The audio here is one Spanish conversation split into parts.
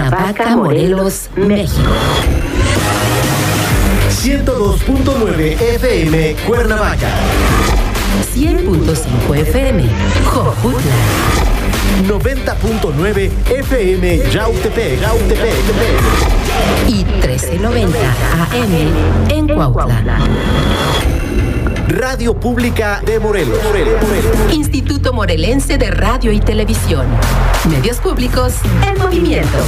Cuernavaca, Morelos, México. 102.9 FM Cuernavaca. 100.5 FM Jojutla. 90.9 FM Yautepec. Y 1390 AM en Cuautla. Radio Pública de Morelos. Instituto Morelense de Radio y Televisión. Medios públicos en movimiento.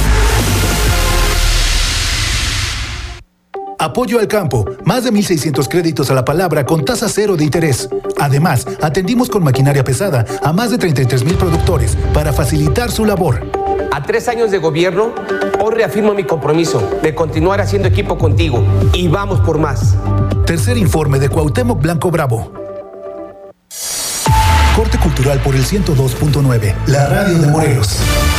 Apoyo al campo. Más de 1,600 créditos a la palabra con tasa cero de interés. Además, atendimos con maquinaria pesada a más de 33,000 productores para facilitar su labor. A 3 años de gobierno, hoy reafirmo mi compromiso de continuar haciendo equipo contigo y vamos por más. Tercer informe de Cuauhtémoc Blanco Bravo. Corte cultural por el 102.9, la radio de Morelos.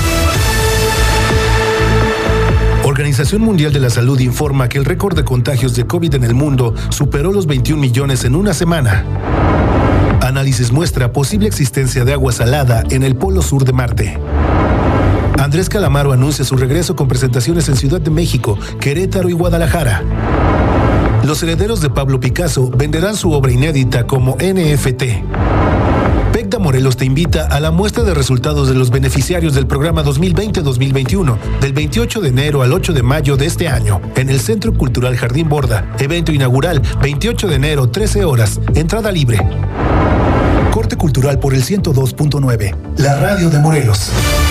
Organización Mundial de la Salud informa que el récord de contagios de COVID en el mundo superó los 21 millones en una semana. Análisis muestra posible existencia de agua salada en el polo sur de Marte. Andrés Calamaro anuncia su regreso con presentaciones en Ciudad de México, Querétaro y Guadalajara. Los herederos de Pablo Picasso venderán su obra inédita como NFT. PECDA Morelos te invita a la muestra de resultados de los beneficiarios del programa 2020-2021 del 28 de enero al 8 de mayo de este año en el Centro Cultural Jardín Borda. Evento inaugural 28 de enero, 13 horas. Entrada libre. Corte cultural por el 102.9, la radio de Morelos.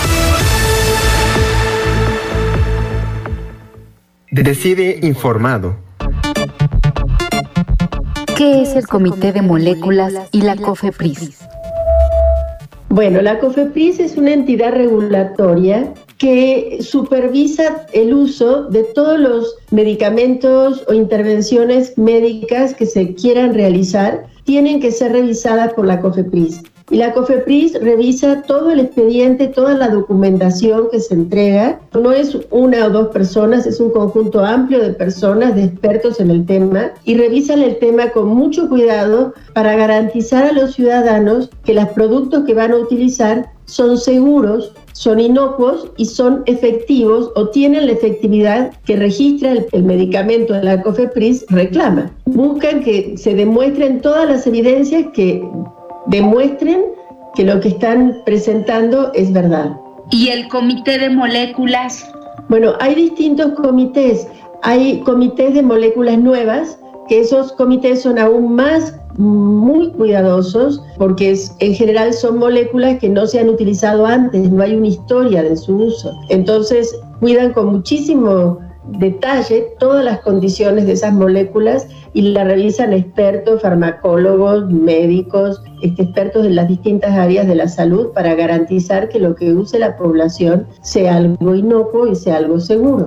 Decide informado. ¿Qué es el Comité de Moléculas y la COFEPRIS? Bueno, la COFEPRIS es una entidad regulatoria que supervisa el uso de todos los medicamentos o intervenciones médicas que se quieran realizar, tienen que ser revisadas por la COFEPRIS. Y la COFEPRIS revisa todo el expediente, toda la documentación que se entrega. No es una o dos personas, es un conjunto amplio de personas, de expertos en el tema, y revisan el tema con mucho cuidado para garantizar a los ciudadanos que los productos que van a utilizar son seguros, son inocuos y son efectivos o tienen la efectividad que registra el medicamento de la COFEPRIS reclama. Buscan que se demuestren todas las evidencias que demuestren que lo que están presentando es verdad. ¿Y el Comité de Moléculas? Bueno, hay distintos comités. Hay comités de moléculas nuevas, que esos comités son aún más muy cuidadosos, porque en general son moléculas que no se han utilizado antes, no hay una historia de su uso. Entonces, cuidan con muchísimo detalle todas las condiciones de esas moléculas y la revisan expertos, farmacólogos, médicos, expertos en las distintas áreas de la salud para garantizar que lo que use la población sea algo inocuo y sea algo seguro.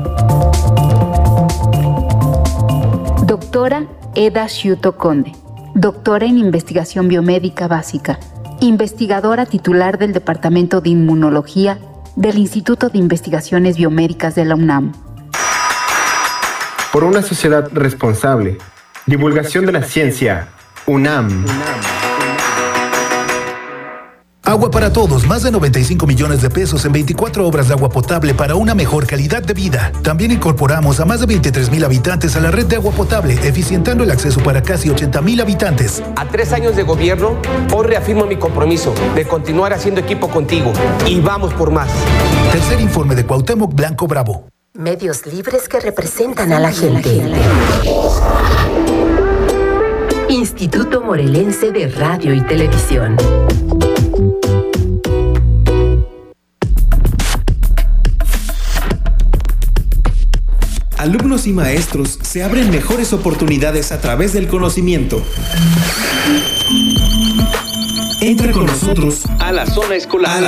Doctora Eda Sciuto Conde, doctora en Investigación Biomédica Básica, investigadora titular del Departamento de Inmunología del Instituto de Investigaciones Biomédicas de la UNAM. Por una sociedad responsable. Divulgación de la ciencia. UNAM. Agua para todos, más de 95 millones de pesos en 24 obras de agua potable para una mejor calidad de vida. También incorporamos a más de 23,000 habitantes a la red de agua potable, eficientando el acceso para casi 80,000 habitantes. A 3 años de gobierno, hoy reafirmo mi compromiso de continuar haciendo equipo contigo y vamos por más. Tercer informe de Cuauhtémoc Blanco Bravo. Medios libres que representan a la gente. Instituto Morelense de Radio y Televisión. Alumnos y maestros se abren mejores oportunidades a través del conocimiento. Entra con nosotros a la zona escolar.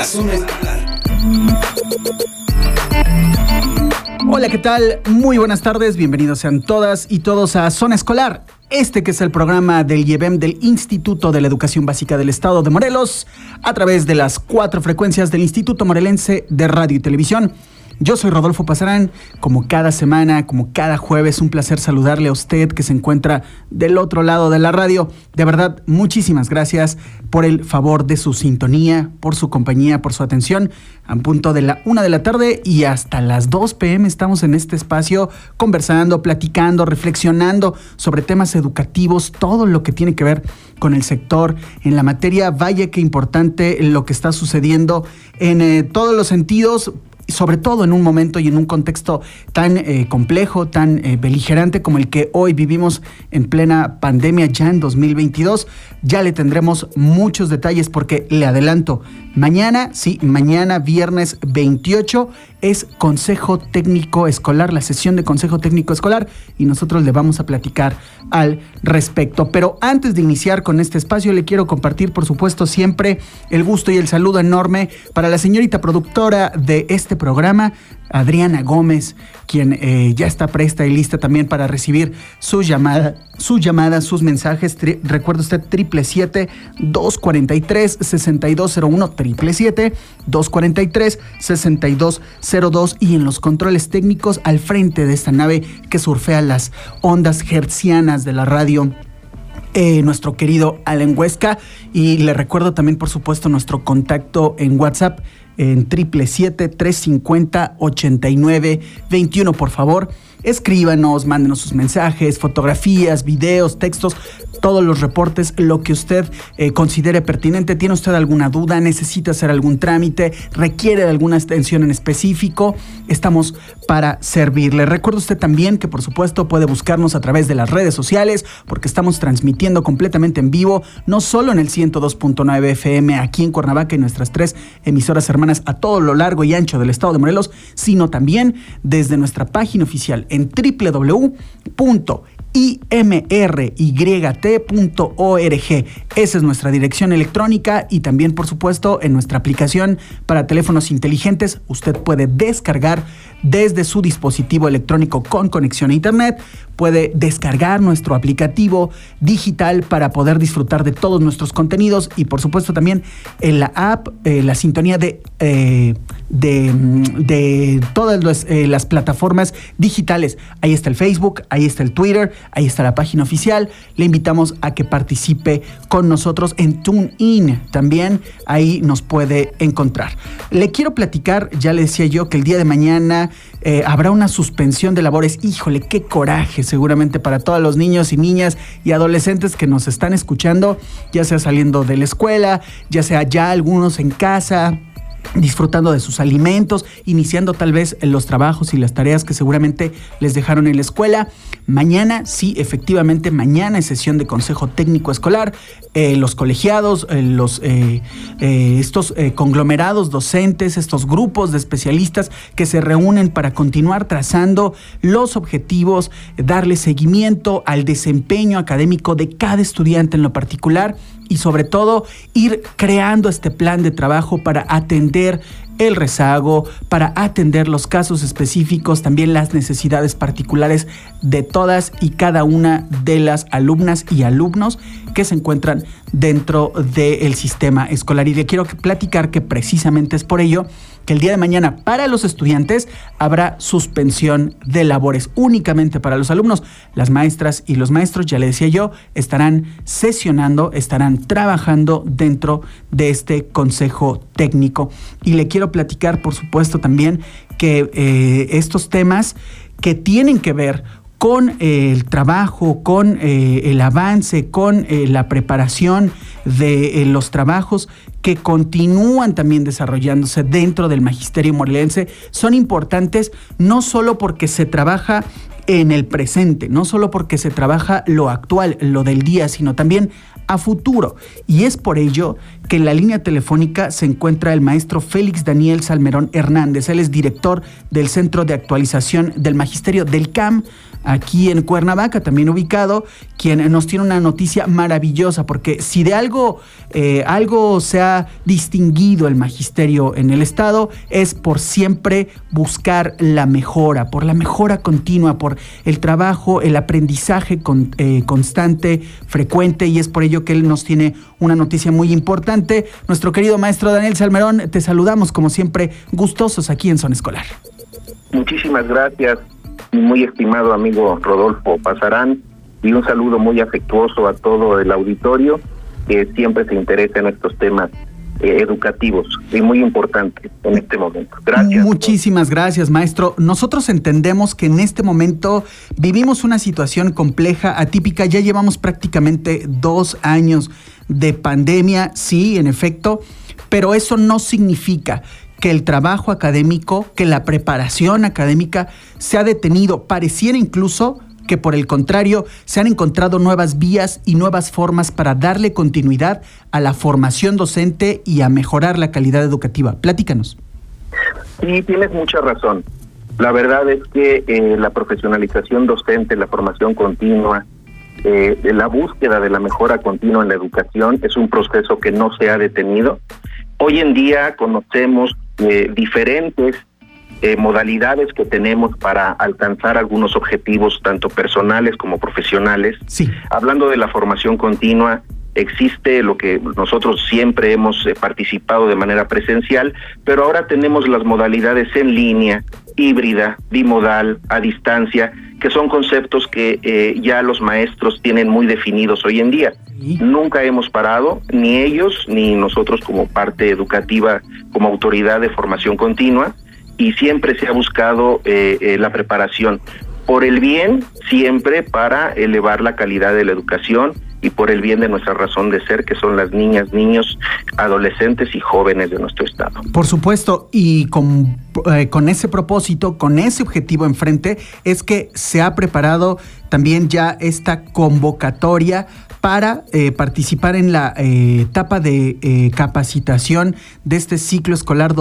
Hola, ¿qué tal? Muy buenas tardes, bienvenidos sean todas y todos a Zona Escolar, que es el programa del IEBEM del Instituto de la Educación Básica del Estado de Morelos, a través de las 4 frecuencias del Instituto Morelense de Radio y Televisión. Yo soy Rodolfo Pazarán, como cada semana, como cada jueves, un placer saludarle a usted que se encuentra del otro lado de la radio. De verdad, muchísimas gracias por el favor de su sintonía, por su compañía, por su atención. A punto de la 1 de la tarde y hasta las 2 p.m. estamos en este espacio conversando, platicando, reflexionando sobre temas educativos, todo lo que tiene que ver con el sector, en la materia. Vaya que importante lo que está sucediendo en todos los sentidos, sobre todo en un momento y en un contexto tan complejo, tan beligerante como el que hoy vivimos en plena pandemia ya en 2022. Ya le tendremos muchos detalles porque le adelanto, mañana viernes 28 es Consejo Técnico Escolar, la sesión de Consejo Técnico Escolar, y nosotros le vamos a platicar al respecto. Pero antes de iniciar con este espacio, le quiero compartir, por supuesto, siempre el gusto y el saludo enorme para la señorita productora de este programa, Adriana Gómez, quien ya está presta y lista también para recibir sus llamadas, sus mensajes. Recuerda usted 777-243-6201, 777-243-6202, y en los controles técnicos al frente de esta nave que surfea las ondas hertzianas de la radio, nuestro querido Alan Huesca. Y le recuerdo también, por supuesto, nuestro contacto en WhatsApp en 777-350-8921. Por favor, escríbanos, mándenos sus mensajes, fotografías, videos, textos, todos los reportes, lo que usted considere pertinente. ¿Tiene usted alguna duda? ¿Necesita hacer algún trámite? ¿Requiere de alguna atención en específico? Estamos para servirle. Recuerde usted también que, por supuesto, puede buscarnos a través de las redes sociales, porque estamos transmitiendo completamente en vivo, no solo en el 102.9 FM aquí en Cuernavaca y nuestras 3 emisoras hermanas a todo lo largo y ancho del estado de Morelos, sino también desde nuestra página oficial en www.imryt.org. Esa es nuestra dirección electrónica, y también, por supuesto, en nuestra aplicación para teléfonos inteligentes. Usted puede descargar desde su dispositivo electrónico con conexión a internet, puede descargar nuestro aplicativo digital para poder disfrutar de todos nuestros contenidos, y por supuesto también en la app, la sintonía de todas las plataformas digitales. Ahí está el Facebook, ahí está el Twitter, ahí está la página oficial. Le invitamos a que participe con nosotros en TuneIn. También ahí nos puede encontrar. Le quiero platicar, ya le decía yo, que el día de mañana habrá una suspensión de labores. Híjole, qué coraje, seguramente para todos los niños y niñas y adolescentes que nos están escuchando, ya sea saliendo de la escuela, ya sea ya algunos en casa, disfrutando de sus alimentos, iniciando tal vez los trabajos y las tareas que seguramente les dejaron en la escuela. Mañana, sí, efectivamente, mañana es sesión de Consejo Técnico Escolar. Los colegiados, estos conglomerados docentes, estos grupos de especialistas que se reúnen para continuar trazando los objetivos, darle seguimiento al desempeño académico de cada estudiante en lo particular, y sobre todo ir creando este plan de trabajo para atender el rezago, para atender los casos específicos, también las necesidades particulares de todas y cada una de las alumnas y alumnos que se encuentran dentro del sistema escolar. Y le quiero platicar que precisamente es por ello que el día de mañana para los estudiantes habrá suspensión de labores únicamente para los alumnos. Las maestras y los maestros, ya le decía yo, estarán sesionando, estarán trabajando dentro de este consejo técnico. Y le quiero platicar, por supuesto, también que estos temas que tienen que ver con el trabajo, con el avance, con la preparación de los trabajos que continúan también desarrollándose dentro del magisterio morelense, son importantes no solo porque se trabaja en el presente, no solo porque se trabaja lo actual, lo del día, sino también a futuro. Y es por ello que en la línea telefónica se encuentra el maestro Félix Daniel Salmerón Hernández. Él es director del Centro de Actualización del Magisterio del CAM, aquí en Cuernavaca, también ubicado, quien nos tiene una noticia maravillosa, porque si de algo se ha distinguido el magisterio en el estado, es por siempre buscar la mejora, por la mejora continua, por el trabajo, el aprendizaje constante, frecuente, y es por ello que él nos tiene una noticia muy importante. Nuestro querido maestro Daniel Salmerón, te saludamos como siempre, gustosos aquí en Zona Escolar. Muchísimas gracias, mi muy estimado amigo Rodolfo Pazarán, y un saludo muy afectuoso a todo el auditorio que siempre se interesa en estos temas educativos y muy importantes en este momento. Gracias. Muchísimas gracias, maestro. Nosotros entendemos que en este momento vivimos una situación compleja, atípica. Ya llevamos prácticamente 2 años de pandemia, sí, en efecto, pero eso no significa que el trabajo académico, que la preparación académica se ha detenido. Pareciera incluso que por el contrario se han encontrado nuevas vías y nuevas formas para darle continuidad a la formación docente y a mejorar la calidad educativa. Platícanos. Sí, tienes mucha razón. La verdad es que la profesionalización docente, la formación continua, la búsqueda de la mejora continua en la educación es un proceso que no se ha detenido. Hoy en día conocemos diferentes modalidades que tenemos para alcanzar algunos objetivos, tanto personales como profesionales. Sí. Hablando de la formación continua, existe lo que nosotros siempre hemos participado de manera presencial, pero ahora tenemos las modalidades en línea, híbrida, bimodal, a distancia, que son conceptos que ya los maestros tienen muy definidos hoy en día. Sí. Nunca hemos parado, ni ellos, ni nosotros como parte educativa, como autoridad de formación continua, y siempre se ha buscado la preparación por el bien, siempre para elevar la calidad de la educación y por el bien de nuestra razón de ser, que son las niñas, niños, adolescentes y jóvenes de nuestro estado. Por supuesto, y con ese propósito, con ese objetivo enfrente, es que se ha preparado también ya esta convocatoria para participar en la etapa de capacitación de este ciclo escolar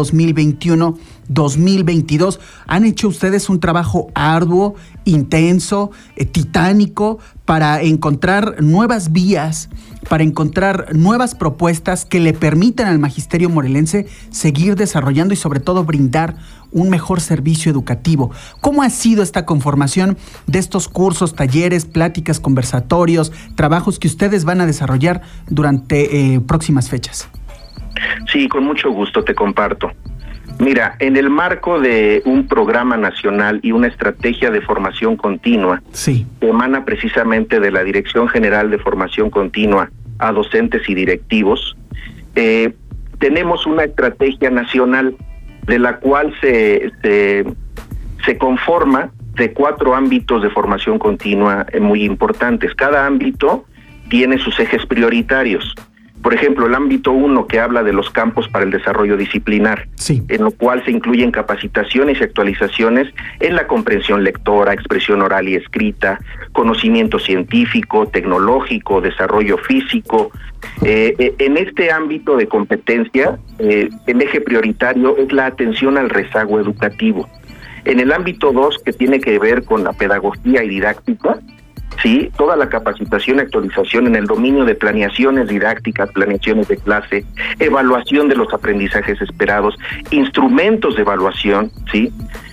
2021-2022. Han hecho ustedes un trabajo arduo, intenso, titánico, para encontrar nuevas vías, para encontrar nuevas propuestas que le permitan al magisterio morelense seguir desarrollando y sobre todo brindar un mejor servicio educativo. ¿Cómo ha sido esta conformación de estos cursos, talleres, pláticas, conversatorios, trabajos que ustedes van a desarrollar durante próximas fechas? Sí, con mucho gusto te comparto. Mira, en el marco de un programa nacional y una estrategia de formación continua, sí, que emana precisamente de la Dirección General de Formación Continua a docentes y directivos, tenemos una estrategia nacional de la cual se conforma de 4 ámbitos de formación continua muy importantes. Cada ámbito tiene sus ejes prioritarios. Por ejemplo, el ámbito 1, que habla de los campos para el desarrollo disciplinar, sí, en lo cual se incluyen capacitaciones y actualizaciones en la comprensión lectora, expresión oral y escrita, conocimiento científico, tecnológico, desarrollo físico. En este ámbito de competencia, el eje prioritario es la atención al rezago educativo. En el ámbito 2, que tiene que ver con la pedagogía y didáctica, sí, toda la capacitación y actualización en el dominio de planeaciones didácticas, planeaciones de clase, evaluación de los aprendizajes esperados, instrumentos de evaluación, sí.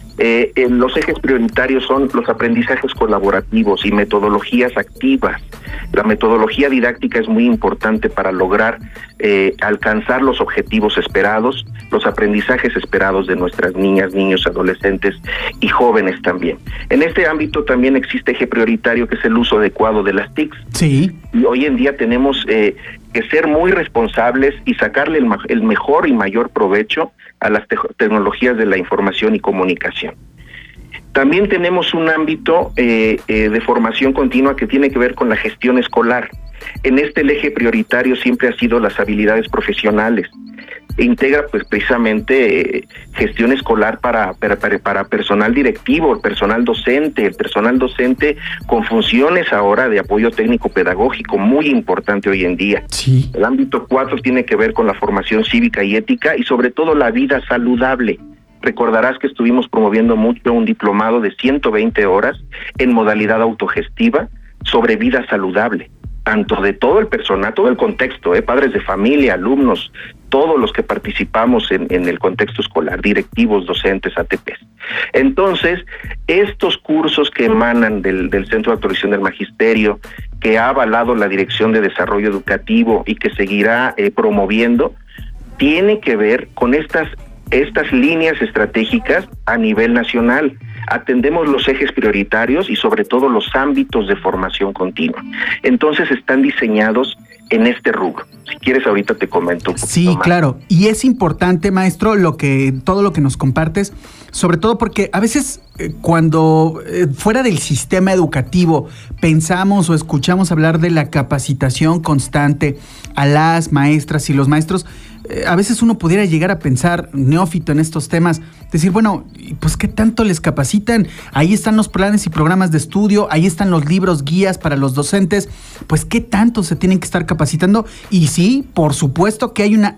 Los ejes prioritarios son los aprendizajes colaborativos y metodologías activas. La metodología didáctica es muy importante para lograr alcanzar los objetivos esperados, los aprendizajes esperados de nuestras niñas, niños, adolescentes y jóvenes también. En este ámbito también existe eje prioritario, que es el uso adecuado de las TICs. Sí. Y hoy en día tenemos que ser muy responsables y sacarle el mejor y mayor provecho a las tecnologías de la información y comunicación. También tenemos un ámbito de formación continua que tiene que ver con la gestión escolar. En este el eje prioritario siempre ha sido las habilidades profesionales. Integra pues precisamente gestión escolar para personal directivo, el personal docente con funciones ahora de apoyo técnico pedagógico, muy importante hoy en día. Sí. El ámbito 4 tiene que ver con la formación cívica y ética y sobre todo la vida saludable. Recordarás que estuvimos promoviendo mucho un diplomado de 120 horas en modalidad autogestiva sobre vida saludable, tanto de todo el personal, todo el contexto, padres de familia, alumnos, todos los que participamos en el contexto escolar, directivos, docentes, ATPs. Entonces, estos cursos que emanan del Centro de Actualización del Magisterio, que ha avalado la Dirección de Desarrollo Educativo y que seguirá promoviendo, tiene que ver con estas estas líneas estratégicas a nivel nacional. Atendemos los ejes prioritarios y sobre todo los ámbitos de formación continua. Entonces están diseñados en este rubro. Si quieres ahorita te comento un poquito Sí, más. claro. Y es importante, maestro, todo lo que nos compartes, sobre todo porque a veces cuando fuera del sistema educativo pensamos o escuchamos hablar de la capacitación constante a las maestras y los maestros, a veces uno pudiera llegar a pensar, neófito en estos temas, decir, bueno, pues ¿qué tanto les capacitan? Ahí están los planes y programas de estudio, ahí están los libros guías para los docentes, pues ¿qué tanto se tienen que estar capacitando? Y sí, por supuesto que hay un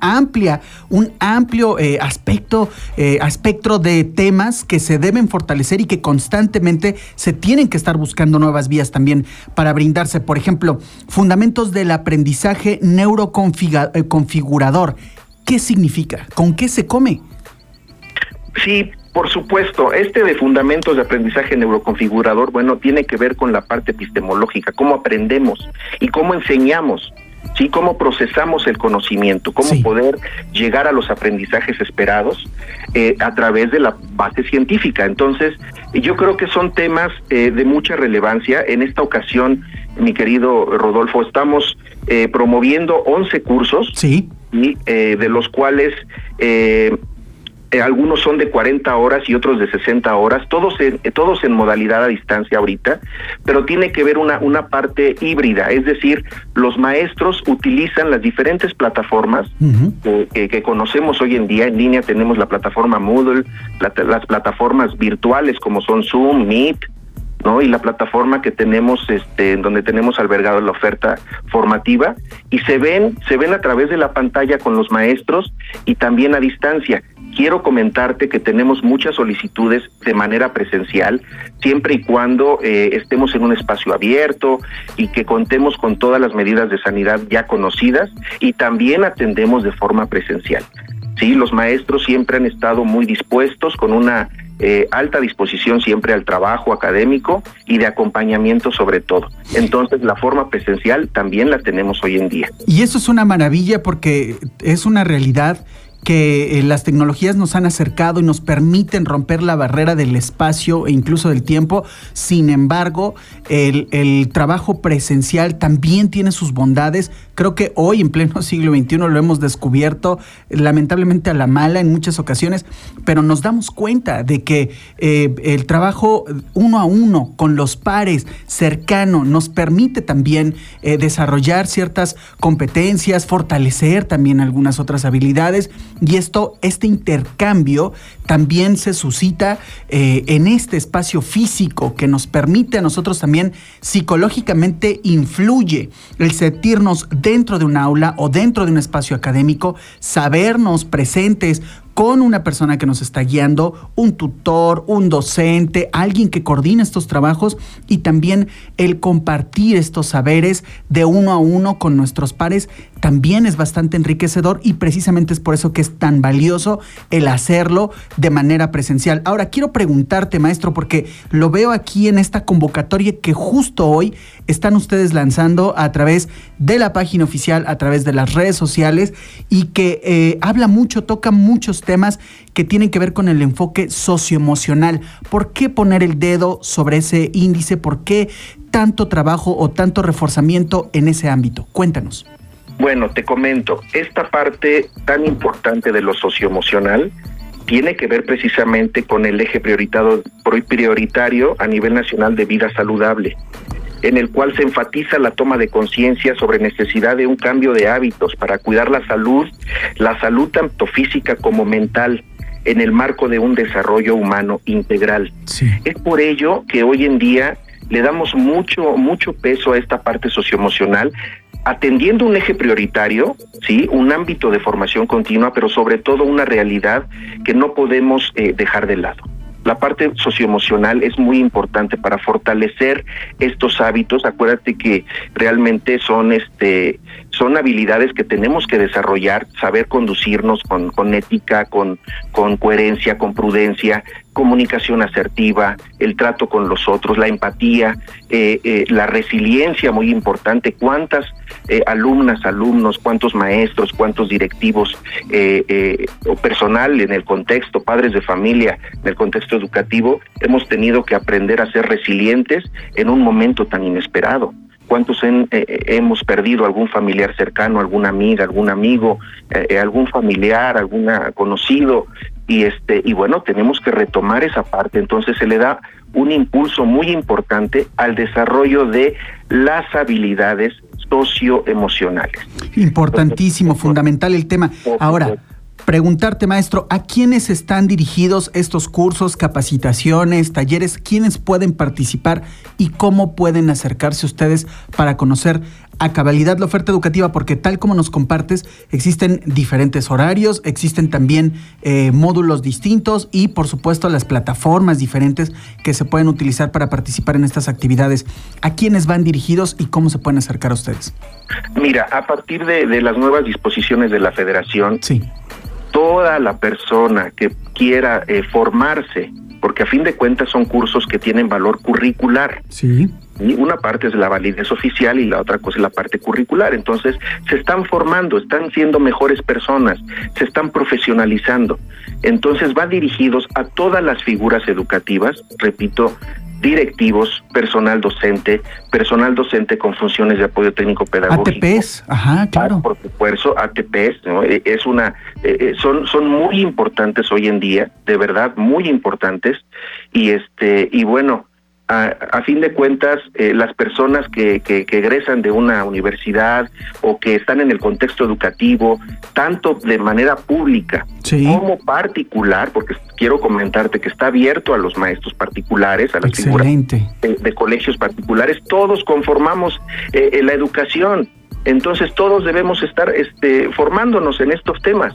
amplio espectro de temas que se deben fortalecer y que constantemente se tienen que estar buscando nuevas vías también para brindarse. Por ejemplo, fundamentos del aprendizaje neuroconfigurador. ¿Qué significa? ¿Con qué se come? Sí, por supuesto. De fundamentos de aprendizaje neuroconfigurador, bueno, tiene que ver con la parte epistemológica, cómo aprendemos y cómo enseñamos, ¿sí? Cómo procesamos el conocimiento, cómo poder llegar a los aprendizajes esperados a través de la base científica. Entonces, yo creo que son temas de mucha relevancia. En esta ocasión, mi querido Rodolfo, estamos promoviendo 11 cursos. Sí. Y de los cuales algunos son de 40 horas y otros de 60 horas, todos en modalidad a distancia ahorita, pero tiene que ver una parte híbrida, es decir, los maestros utilizan las diferentes plataformas que conocemos hoy en día. En línea tenemos la plataforma Moodle, las plataformas virtuales como son Zoom, Meet, ¿no? Y la plataforma que tenemos, en donde tenemos albergado la oferta formativa, y se ven a través de la pantalla con los maestros y también a distancia. Quiero comentarte que tenemos muchas solicitudes de manera presencial, siempre y cuando estemos en un espacio abierto y que contemos con todas las medidas de sanidad ya conocidas, y también atendemos de forma presencial. Sí, los maestros siempre han estado muy dispuestos, con una alta disposición siempre al trabajo académico y de acompañamiento sobre todo. Entonces la forma presencial también la tenemos hoy en día. Y eso es una maravilla porque es una realidad que las tecnologías nos han acercado y nos permiten romper la barrera del espacio e incluso del tiempo. Sin embargo, el trabajo presencial también tiene sus bondades. Creo que hoy, en pleno siglo XXI, lo hemos descubierto, lamentablemente a la mala en muchas ocasiones, pero nos damos cuenta de que el trabajo uno a uno, con los pares, cercano, nos permite también desarrollar ciertas competencias, fortalecer también algunas otras habilidades. Y este intercambio también se suscita en este espacio físico que nos permite a nosotros también psicológicamente influye el sentirnos dentro de un aula o dentro de un espacio académico, sabernos presentes con una persona que nos está guiando, un tutor, un docente, alguien que coordina estos trabajos, y también el compartir estos saberes de uno a uno con nuestros pares también es bastante enriquecedor, y precisamente es por eso que es tan valioso el hacerlo de manera presencial. Ahora, quiero preguntarte, maestro, porque lo veo aquí en esta convocatoria que justo hoy están ustedes lanzando a través de la página oficial, a través de las redes sociales, y que habla mucho, toca muchos temas que tienen que ver con el enfoque socioemocional. ¿Por qué poner el dedo sobre ese índice? ¿Por qué tanto trabajo o tanto reforzamiento en ese ámbito? Cuéntanos. Bueno, te comento, esta parte tan importante de lo socioemocional tiene que ver precisamente con el eje prioritario a nivel nacional de vida saludable, en el cual se enfatiza la toma de conciencia sobre necesidad de un cambio de hábitos para cuidar la salud tanto física como mental, en el marco de un desarrollo humano integral. Sí. Es por ello que hoy en día le damos mucho peso a esta parte socioemocional, atendiendo un eje prioritario, sí, un ámbito de formación continua, pero sobre todo una realidad que no podemos dejar de lado. La parte socioemocional es muy importante para fortalecer estos hábitos. Acuérdate que realmente son habilidades que tenemos que desarrollar, saber conducirnos con ética, con coherencia, con prudencia, comunicación asertiva, el trato con los otros, la empatía, la resiliencia, muy importante. ¿Cuántas alumnas, alumnos, cuántos maestros, cuántos directivos o personal en el contexto, padres de familia, en el contexto educativo, hemos tenido que aprender a ser resilientes en un momento tan inesperado? ¿Cuántos hemos perdido algún familiar cercano, alguna amiga, algún amigo, algún familiar, algún conocido? Y bueno, tenemos que retomar esa parte. Entonces se le da un impulso muy importante al desarrollo de las habilidades socioemocionales. Importantísimo, fundamental el tema. Ahora, preguntarte, maestro, ¿a quiénes están dirigidos estos cursos, capacitaciones, talleres? ¿Quiénes pueden participar y cómo pueden acercarse ustedes para conocer a cabalidad la oferta educativa? Porque tal como nos compartes, existen diferentes horarios, existen también módulos distintos y, por supuesto, las plataformas diferentes que se pueden utilizar para participar en estas actividades. ¿A quiénes van dirigidos y cómo se pueden acercar a ustedes? Mira, a partir de las nuevas disposiciones de la Federación, sí, toda la persona que quiera formarse, porque a fin de cuentas son cursos que tienen valor curricular. Sí. Y una parte es la validez oficial y la otra cosa es la parte curricular. Entonces, se están formando, están siendo mejores personas, se están profesionalizando. Entonces, van dirigidos a todas las figuras educativas, repito, directivos, personal docente con funciones de apoyo técnico pedagógico. ATPs, ajá, claro. Por supuesto, ATPs, ¿no? Son muy importantes hoy en día, de verdad, muy importantes. Y bueno, a fin de cuentas, las personas que egresan de una universidad o que están en el contexto educativo, tanto de manera pública como particular, porque quiero comentarte que está abierto a los maestros particulares, a las figuras de colegios particulares, todos conformamos la educación. Entonces todos debemos estar formándonos en estos temas.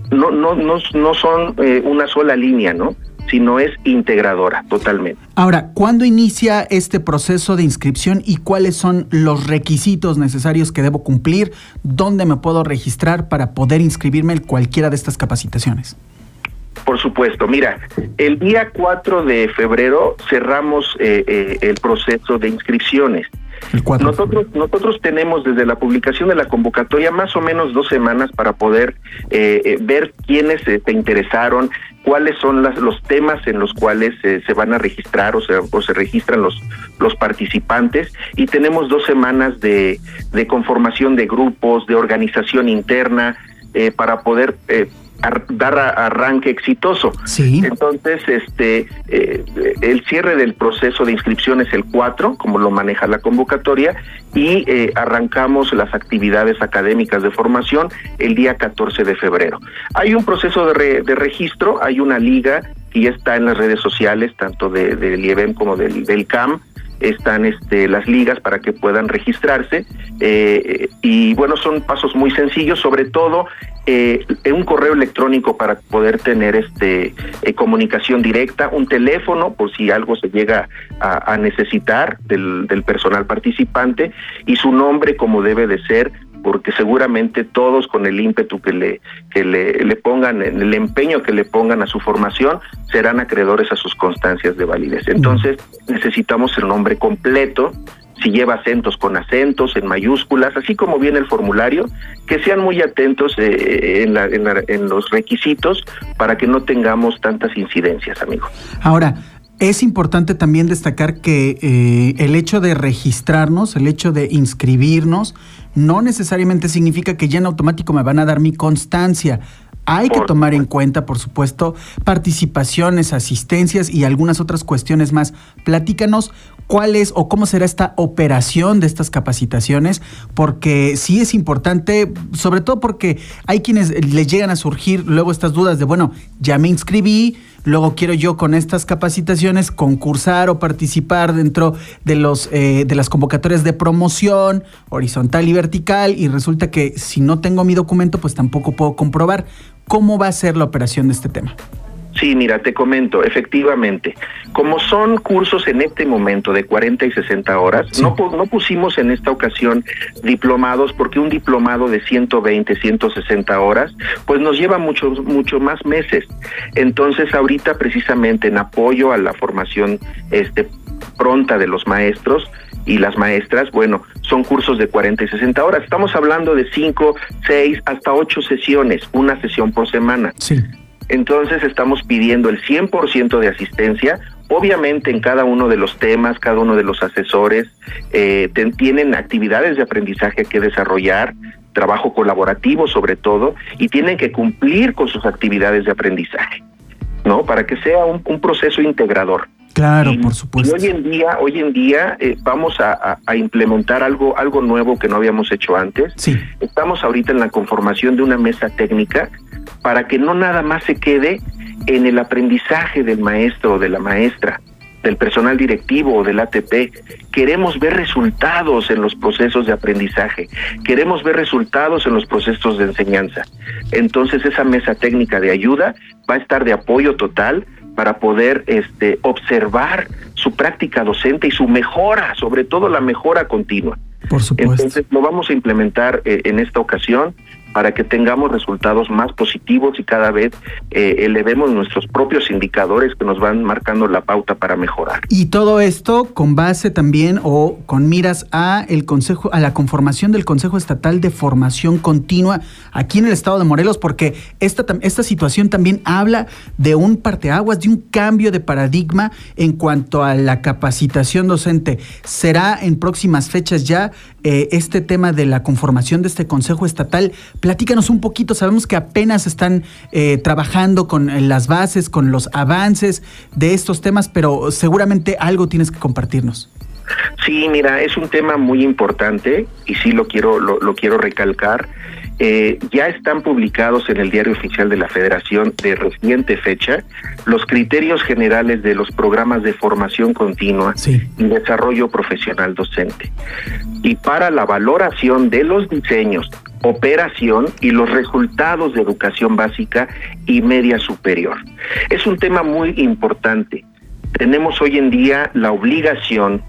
No son una sola línea, ¿no? Sino es integradora totalmente. Ahora, ¿cuándo inicia este proceso de inscripción y cuáles son los requisitos necesarios que debo cumplir? ¿Dónde me puedo registrar para poder inscribirme en cualquiera de estas capacitaciones? Por supuesto, mira, el día 4 de febrero cerramos el proceso de inscripciones. Nosotros tenemos desde la publicación de la convocatoria más o menos 2 semanas para poder ver quiénes se interesaron, cuáles son los temas en los cuales se van a registrar o se registran los participantes, y tenemos 2 semanas de conformación de grupos, de organización interna, para poder dar arranque exitoso. Sí. Entonces, el cierre del proceso de inscripción es el 4, como lo maneja la convocatoria, y arrancamos las actividades académicas de formación el día 14 de febrero. Hay un proceso de registro, hay una liga que ya está en las redes sociales, tanto del IEBEM como del CAM. Están las ligas para que puedan registrarse, y bueno, son pasos muy sencillos, sobre todo un correo electrónico para poder tener comunicación directa, un teléfono por si algo se llega a necesitar del personal participante, y su nombre como debe de ser, porque seguramente todos con el ímpetu que le pongan, el empeño que le pongan a su formación, serán acreedores a sus constancias de validez. Entonces, necesitamos el nombre completo, si lleva acentos con acentos, en mayúsculas, así como viene el formulario, que sean muy atentos en los requisitos para que no tengamos tantas incidencias, amigo. Ahora, es importante también destacar que el hecho de registrarnos, el hecho de inscribirnos, no necesariamente significa que ya en automático me van a dar mi constancia. Hay que tomar en cuenta, por supuesto, participaciones, asistencias y algunas otras cuestiones más. Platícanos cuál es o cómo será esta operación de estas capacitaciones, porque sí es importante, sobre todo porque hay quienes les llegan a surgir luego estas dudas de, bueno, ya me inscribí, luego quiero yo con estas capacitaciones concursar o participar dentro de las convocatorias de promoción horizontal y vertical, y resulta que si no tengo mi documento, pues tampoco puedo comprobar. ¿Cómo va a ser la operación de este tema? Sí, mira, te comento, efectivamente, como son cursos en este momento de 40 y 60 horas, sí. no pusimos en esta ocasión diplomados, porque un diplomado de 120, 160 horas, pues nos lleva mucho más meses. Entonces, ahorita precisamente en apoyo a la formación pronta de los maestros y las maestras, bueno, son cursos de 40 y 60 horas. Estamos hablando de 5, 6, hasta 8 sesiones, una sesión por semana. Sí. Entonces estamos pidiendo el 100% de asistencia. Obviamente en cada uno de los temas, cada uno de los asesores tienen actividades de aprendizaje que desarrollar, trabajo colaborativo sobre todo, y tienen que cumplir con sus actividades de aprendizaje, ¿no? Para que sea un proceso integrador. Claro, por supuesto. Y hoy en día vamos a implementar algo nuevo que no habíamos hecho antes. Sí. Estamos ahorita en la conformación de una mesa técnica para que no nada más se quede en el aprendizaje del maestro o de la maestra, del personal directivo o del ATP. Queremos ver resultados en los procesos de aprendizaje, queremos ver resultados en los procesos de enseñanza. Entonces esa mesa técnica de ayuda va a estar de apoyo total para poder observar su práctica docente y su mejora, sobre todo la mejora continua. Por supuesto. Entonces lo vamos a implementar en esta ocasión para que tengamos resultados más positivos y cada vez elevemos nuestros propios indicadores que nos van marcando la pauta para mejorar. Y todo esto con base también o con miras a la conformación del Consejo Estatal de Formación Continua aquí en el estado de Morelos, porque esta situación también habla de un parteaguas, de un cambio de paradigma en cuanto a la capacitación docente. ¿Será en próximas fechas ya este tema de la conformación de este Consejo Estatal? Platícanos un poquito, sabemos que apenas están trabajando con las bases, con los avances de estos temas, pero seguramente algo tienes que compartirnos. Sí, mira, es un tema muy importante y sí lo quiero recalcar. Ya están publicados en el Diario Oficial de la Federación de reciente fecha los criterios generales de los programas de formación continua y desarrollo profesional docente. Y para la valoración de los diseños, operación y los resultados de educación básica y media superior. Es un tema muy importante. Tenemos hoy en día la obligación,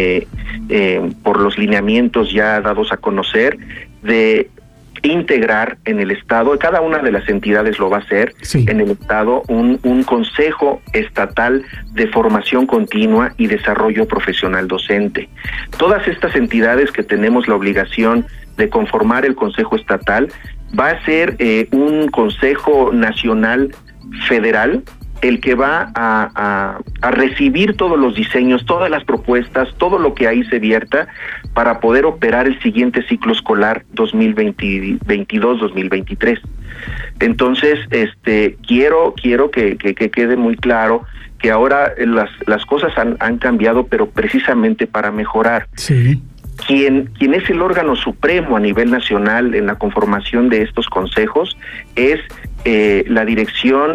por los lineamientos ya dados a conocer, de integrar en el Estado, cada una de las entidades lo va a hacer, en el Estado, un Consejo Estatal de Formación Continua y Desarrollo Profesional Docente. Todas estas entidades que tenemos la obligación de conformar el Consejo Estatal, va a ser un Consejo Nacional Federal, el que va a recibir todos los diseños, todas las propuestas, todo lo que ahí se vierta para poder operar el siguiente ciclo escolar 2022-2023. Entonces, quiero que quede muy claro que ahora las cosas han cambiado, pero precisamente para mejorar. Sí. Quien es el órgano supremo a nivel nacional en la conformación de estos consejos es la dirección,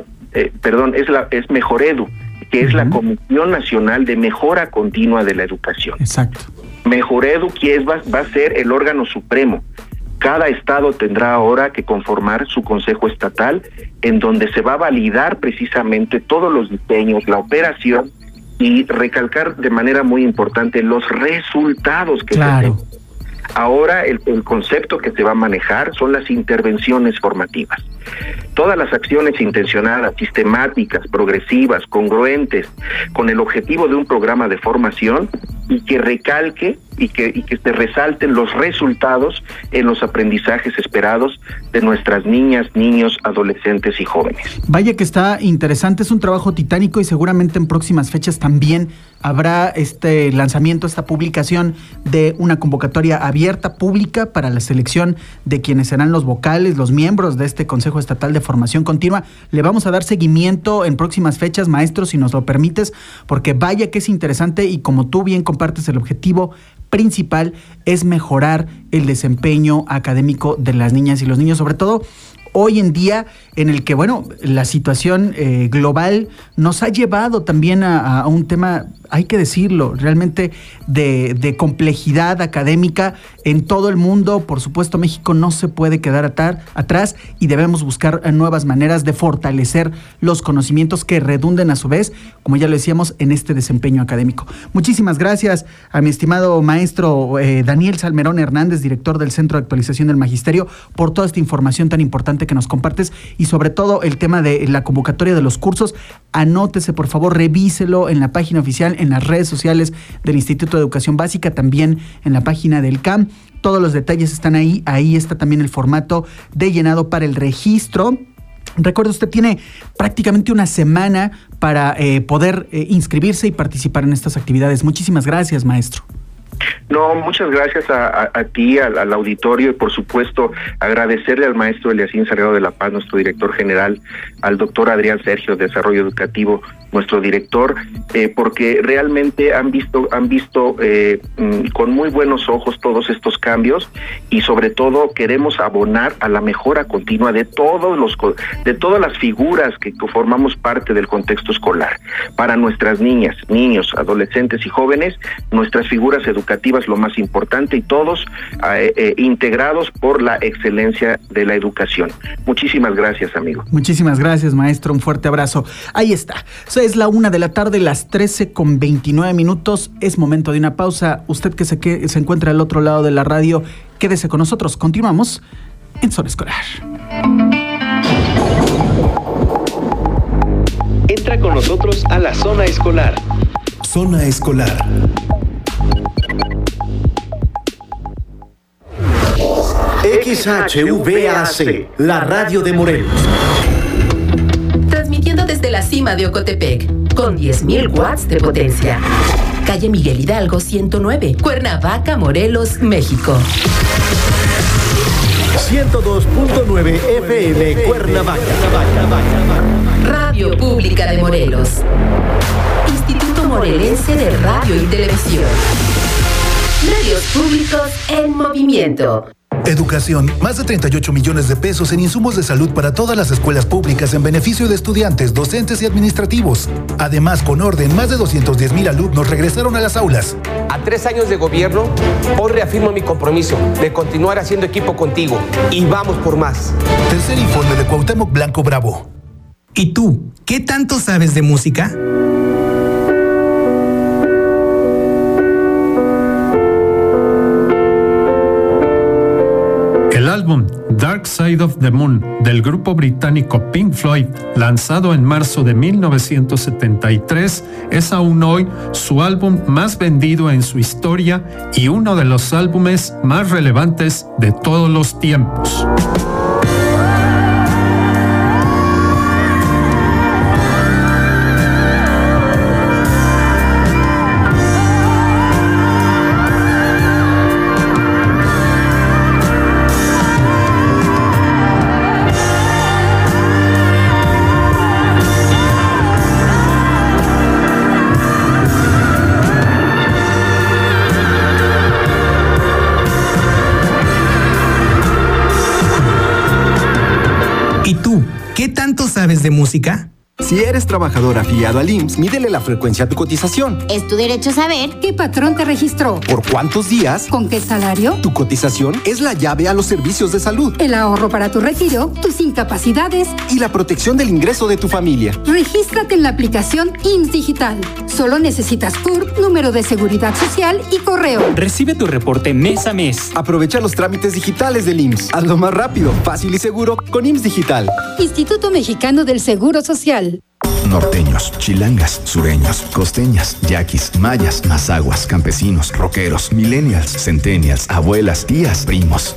es Mejoredu, que es la Comisión Nacional de Mejora Continua de la Educación. Exacto. Mejoredu, que va a ser el órgano supremo. Cada estado tendrá ahora que conformar su consejo estatal, en donde se va a validar precisamente todos los diseños, la operación, y recalcar de manera muy importante los resultados que se tienen. Ahora el concepto que se va a manejar son las intervenciones formativas. Todas las acciones intencionadas, sistemáticas, progresivas, congruentes, con el objetivo de un programa de formación y que recalque y que se resalten los resultados en los aprendizajes esperados de nuestras niñas, niños, adolescentes y jóvenes. Vaya que está interesante, es un trabajo titánico y seguramente en próximas fechas también habrá este lanzamiento, esta publicación de una convocatoria abierta, pública, para la selección de quienes serán los vocales, los miembros de este Consejo Estatal de Formación Continua. Le vamos a dar seguimiento en próximas fechas, maestro, si nos lo permites, porque vaya que es interesante y como tú bien compartes, el objetivo principal es mejorar el desempeño académico de las niñas y los niños, sobre todo hoy en día en el que, bueno, la situación global nos ha llevado también a un tema hay que decirlo, realmente de complejidad académica en todo el mundo. Por supuesto, México no se puede quedar atrás y debemos buscar nuevas maneras de fortalecer los conocimientos que redunden a su vez, como ya lo decíamos, en este desempeño académico. Muchísimas gracias a mi estimado maestro Daniel Salmerón Hernández, director del Centro de Actualización del Magisterio, por toda esta información tan importante que nos compartes y sobre todo el tema de la convocatoria de los cursos. Anótese, por favor, revíselo en la página oficial, en las redes sociales del Instituto de Educación Básica, también en la página del CAM. Todos los detalles están ahí. Ahí está también el formato de llenado para el registro. Recuerde, usted tiene prácticamente una semana para poder inscribirse y participar en estas actividades. Muchísimas gracias, maestro. No, muchas gracias a ti, al auditorio, y por supuesto agradecerle al maestro Eliacín Salgado de la Paz, nuestro director general, al doctor Adrián Sergio, de Desarrollo Educativo, nuestro director, porque realmente han visto con muy buenos ojos todos estos cambios, y sobre todo queremos abonar a la mejora continua de todas las figuras que formamos parte del contexto escolar. Para nuestras niñas, niños, adolescentes y jóvenes, nuestras figuras educativas lo más importante, y todos integrados por la excelencia de la educación. Muchísimas gracias, amigo. Muchísimas gracias, maestro. Un fuerte abrazo. Ahí está. Es la 1 de la tarde, las 13:29. Es momento de una pausa. Usted que se encuentra al otro lado de la radio, quédese con nosotros. Continuamos en Zona Escolar. Entra con nosotros a la Zona Escolar. Zona Escolar. XHVAC, la radio de Morelos. Transmitiendo desde la cima de Ocotepec, con 10,000 watts de potencia. Calle Miguel Hidalgo 109, Cuernavaca, Morelos, México. 102.9 FM, Cuernavaca. Radio Pública de Morelos. Instituto Morelense de Radio y Televisión. Medios públicos en movimiento. Educación. Más de 38 millones de pesos en insumos de salud para todas las escuelas públicas en beneficio de estudiantes, docentes y administrativos. Además, con orden, más de 210,000 alumnos regresaron a las aulas. A 3 años de gobierno, hoy reafirmo mi compromiso de continuar haciendo equipo contigo, y vamos por más. Tercer informe de Cuauhtémoc Blanco Bravo. ¿Y tú, qué tanto sabes de música? El álbum Dark Side of the Moon del grupo británico Pink Floyd, lanzado en marzo de 1973, es aún hoy su álbum más vendido en su historia y uno de los álbumes más relevantes de todos los tiempos. ¿Qué tanto sabes de música? Si eres trabajador afiliado al IMSS, mídele la frecuencia a tu cotización. Es tu derecho saber qué patrón te registró, por cuántos días, con qué salario. Tu cotización es la llave a los servicios de salud, el ahorro para tu retiro, tus incapacidades y la protección del ingreso de tu familia. Regístrate en la aplicación IMSS Digital. Solo necesitas CURP, número de seguridad social y correo. Recibe tu reporte mes a mes. Aprovecha los trámites digitales del IMSS. Hazlo más rápido, fácil y seguro con IMSS Digital. Instituto Mexicano del Seguro Social. Norteños, chilangas, sureños, costeñas, yaquis, mayas, mazaguas, campesinos, rockeros, millennials, centennials, abuelas, tías, primos.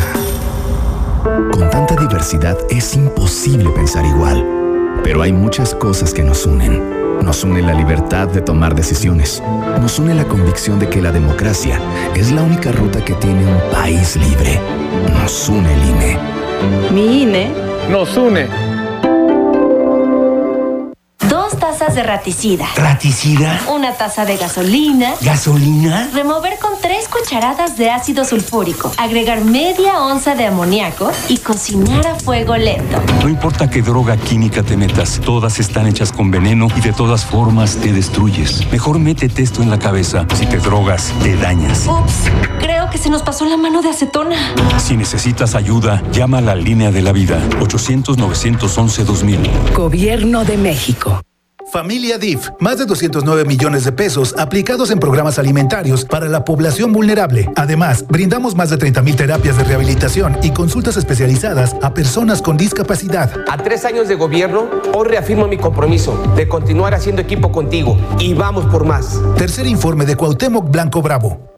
Con tanta diversidad es imposible pensar igual. Pero hay muchas cosas que nos unen. Nos une la libertad de tomar decisiones. Nos une la convicción de que la democracia es la única ruta que tiene un país libre. Nos une el INE. Mi INE nos une. onzas de raticida. ¿Raticida? Una taza de gasolina. ¿Gasolina? Remover con 3 cucharadas de ácido sulfúrico. Agregar media onza de amoníaco y cocinar a fuego lento. No importa qué droga química te metas, todas están hechas con veneno y de todas formas te destruyes. Mejor métete esto en la cabeza. Si te drogas, te dañas. Ups, creo que se nos pasó la mano de acetona. Si necesitas ayuda, llama a la línea de la vida. 800-911-2000. Gobierno de México. Familia DIF, más de 209 millones de pesos aplicados en programas alimentarios para la población vulnerable. Además, brindamos más de 30,000 terapias de rehabilitación y consultas especializadas a personas con discapacidad. A 3 años de gobierno, hoy reafirmo mi compromiso de continuar haciendo equipo contigo y vamos por más. Tercer informe de Cuauhtémoc Blanco Bravo.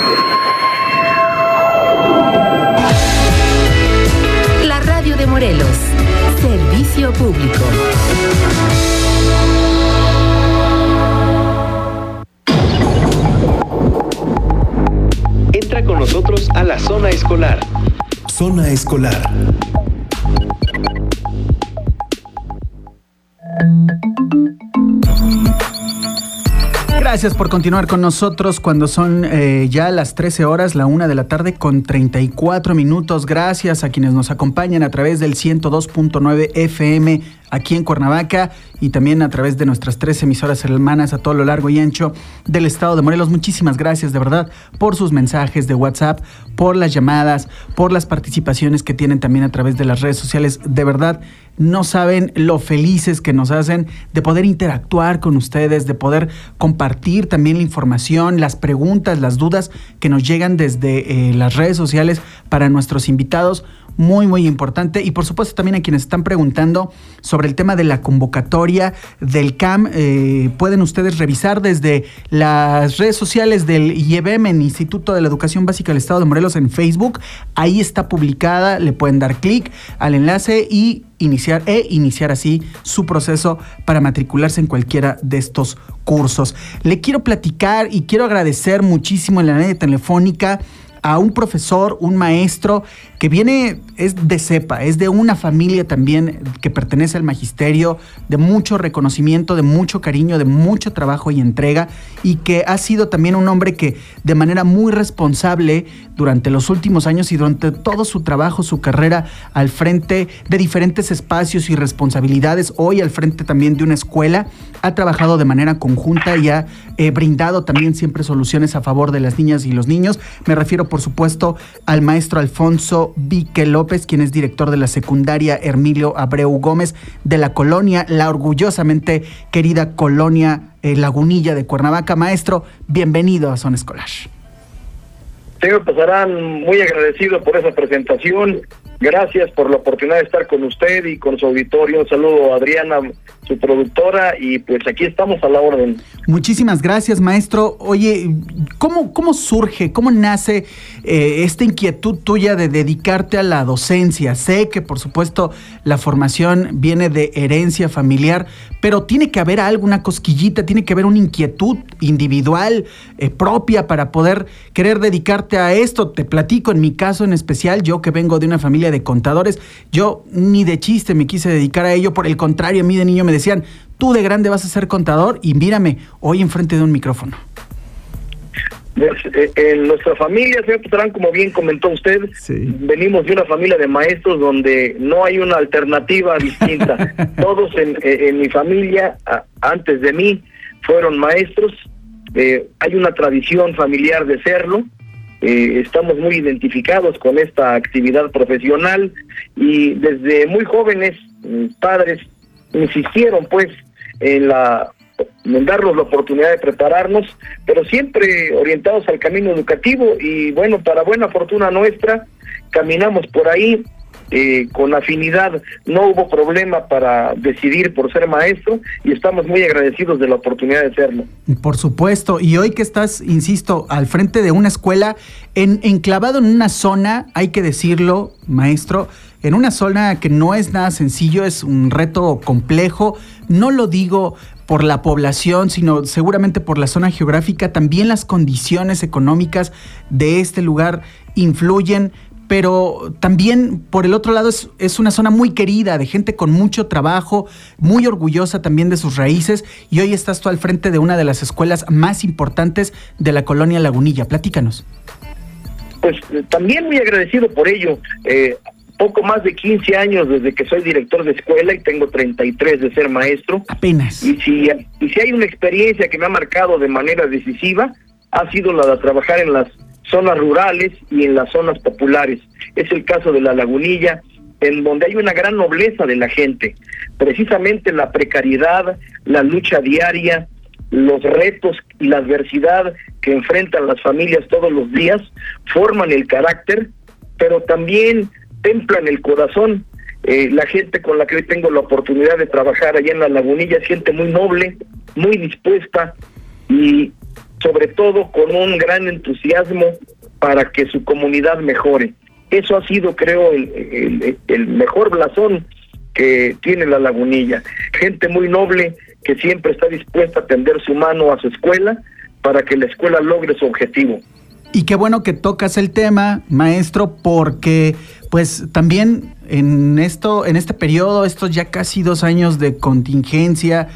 La radio de Morelos. Servicio público. Entra con nosotros a la zona escolar. Zona escolar. Gracias por continuar con nosotros cuando son ya las 13 horas, la 1 de la tarde con 34 minutos. Gracias a quienes nos acompañan a través del 102.9 FM aquí en Cuernavaca y también a través de nuestras 3 emisoras hermanas a todo lo largo y ancho del estado de Morelos. Muchísimas gracias de verdad por sus mensajes de WhatsApp, por las llamadas, por las participaciones que tienen también a través de las redes sociales. De verdad, no saben lo felices que nos hacen de poder interactuar con ustedes, de poder compartir también la información, las preguntas, las dudas que nos llegan desde las redes sociales para nuestros invitados. Muy, muy importante. Y por supuesto también a quienes están preguntando sobre el tema de la convocatoria del CAM, pueden ustedes revisar desde las redes sociales del IEBM, el Instituto de la Educación Básica del Estado de Morelos, en Facebook. Ahí está publicada, le pueden dar clic al enlace y iniciar así su proceso para matricularse en cualquiera de estos cursos. Le quiero platicar y quiero agradecer muchísimo en la línea telefónica a un profesor, un maestro que es de cepa, es de una familia también que pertenece al magisterio, de mucho reconocimiento, de mucho cariño, de mucho trabajo y entrega, y que ha sido también un hombre que de manera muy responsable durante los últimos años y durante todo su trabajo, su carrera al frente de diferentes espacios y responsabilidades, hoy al frente también de una escuela, ha trabajado de manera conjunta y ha brindado también siempre soluciones a favor de las niñas y los niños. Me refiero, por supuesto, al maestro Alfonso Vique López, quien es director de la secundaria Hermilio Abreu Gómez de la colonia, la orgullosamente querida colonia Lagunilla de Cuernavaca. Maestro, bienvenido a Zona Escolar. Señor Pasarán, muy agradecido por esa presentación. Gracias por la oportunidad de estar con usted y con su auditorio. Un saludo a Adriana, su productora, y pues aquí estamos a la orden. Muchísimas gracias, maestro. Oye, ¿cómo surge, cómo nace esta inquietud tuya de dedicarte a la docencia? Sé que, por supuesto, la formación viene de herencia familiar, pero tiene que haber alguna cosquillita, tiene que haber una inquietud individual, propia, para poder querer dedicarte a esto. Te platico, en mi caso en especial, yo que vengo de una familia de contadores, yo ni de chiste me quise dedicar a ello. Por el contrario, a mí de niño me decían, tú de grande vas a ser contador, y mírame, hoy enfrente de un micrófono. En nuestra familia, señor Patrán, como bien comentó usted, sí, venimos de una familia de maestros donde no hay una alternativa distinta. Todos en mi familia, antes de mí, fueron maestros. Hay una tradición familiar de serlo. Estamos muy identificados con esta actividad profesional y desde muy jóvenes, mis padres insistieron pues en darnos la oportunidad de prepararnos, pero siempre orientados al camino educativo, y bueno, para buena fortuna nuestra, caminamos por ahí. Con afinidad, no hubo problema para decidir por ser maestro, y estamos muy agradecidos de la oportunidad de serlo. Por supuesto, y hoy que estás, insisto, al frente de una escuela, enclavado en una zona, hay que decirlo, maestro, en una zona que no es nada sencillo, es un reto complejo. No lo digo por la población, sino seguramente por la zona geográfica. También las condiciones económicas de este lugar influyen, pero también por el otro lado es una zona muy querida, de gente con mucho trabajo, muy orgullosa también de sus raíces, y hoy estás tú al frente de una de las escuelas más importantes de la colonia Lagunilla. Platícanos. Pues también muy agradecido por ello. Poco más de 15 años desde que soy director de escuela y tengo 33 de ser maestro. Apenas. Y si hay una experiencia que me ha marcado de manera decisiva, ha sido la de trabajar en las zonas rurales y en las zonas populares. Es el caso de la Lagunilla, en donde hay una gran nobleza de la gente. Precisamente la precariedad, la lucha diaria, los retos y la adversidad que enfrentan las familias todos los días forman el carácter, pero también templan el corazón. La gente con la que hoy tengo la oportunidad de trabajar allá en la Lagunilla es gente muy noble, muy dispuesta y sobre todo con un gran entusiasmo para que su comunidad mejore. Eso ha sido, creo, el mejor blasón que tiene la Lagunilla. Gente muy noble que siempre está dispuesta a tender su mano a su escuela para que la escuela logre su objetivo. Y qué bueno que tocas el tema, maestro, porque pues también en este periodo, estos ya casi 2 años de contingencia,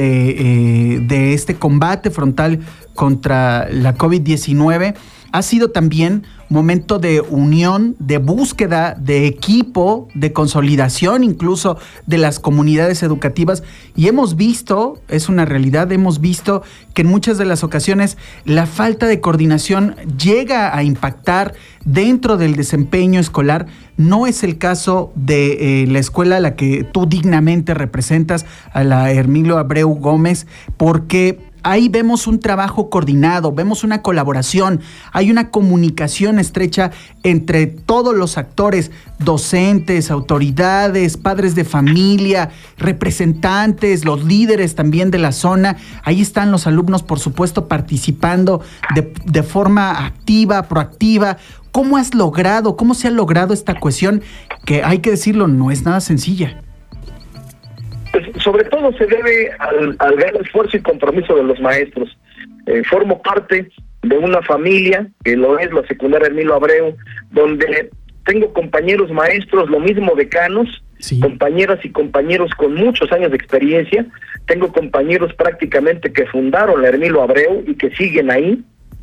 de este combate frontal contra la COVID-19, ha sido también momento de unión, de búsqueda de equipo, de consolidación incluso de las comunidades educativas, y hemos visto, es una realidad, hemos visto que en muchas de las ocasiones la falta de coordinación llega a impactar dentro del desempeño escolar. No es el caso de la escuela a la que tú dignamente representas, a la Hermilio Abreu Gómez, porque ahí vemos un trabajo coordinado, vemos una colaboración, hay una comunicación estrecha entre todos los actores, docentes, autoridades, padres de familia, representantes, los líderes también de la zona. Ahí están los alumnos, por supuesto, participando de forma activa, proactiva. ¿Cómo se ha logrado esta cohesión que, hay que decirlo, no es nada sencilla? Sobre todo se debe al gran esfuerzo y compromiso de los maestros. Formo parte de una familia, que lo es la secundaria Hermilio Abreu, donde tengo compañeros maestros, lo mismo decanos, sí, compañeras y compañeros con muchos años de experiencia. Tengo compañeros prácticamente que fundaron la Hermilio Abreu y que siguen ahí,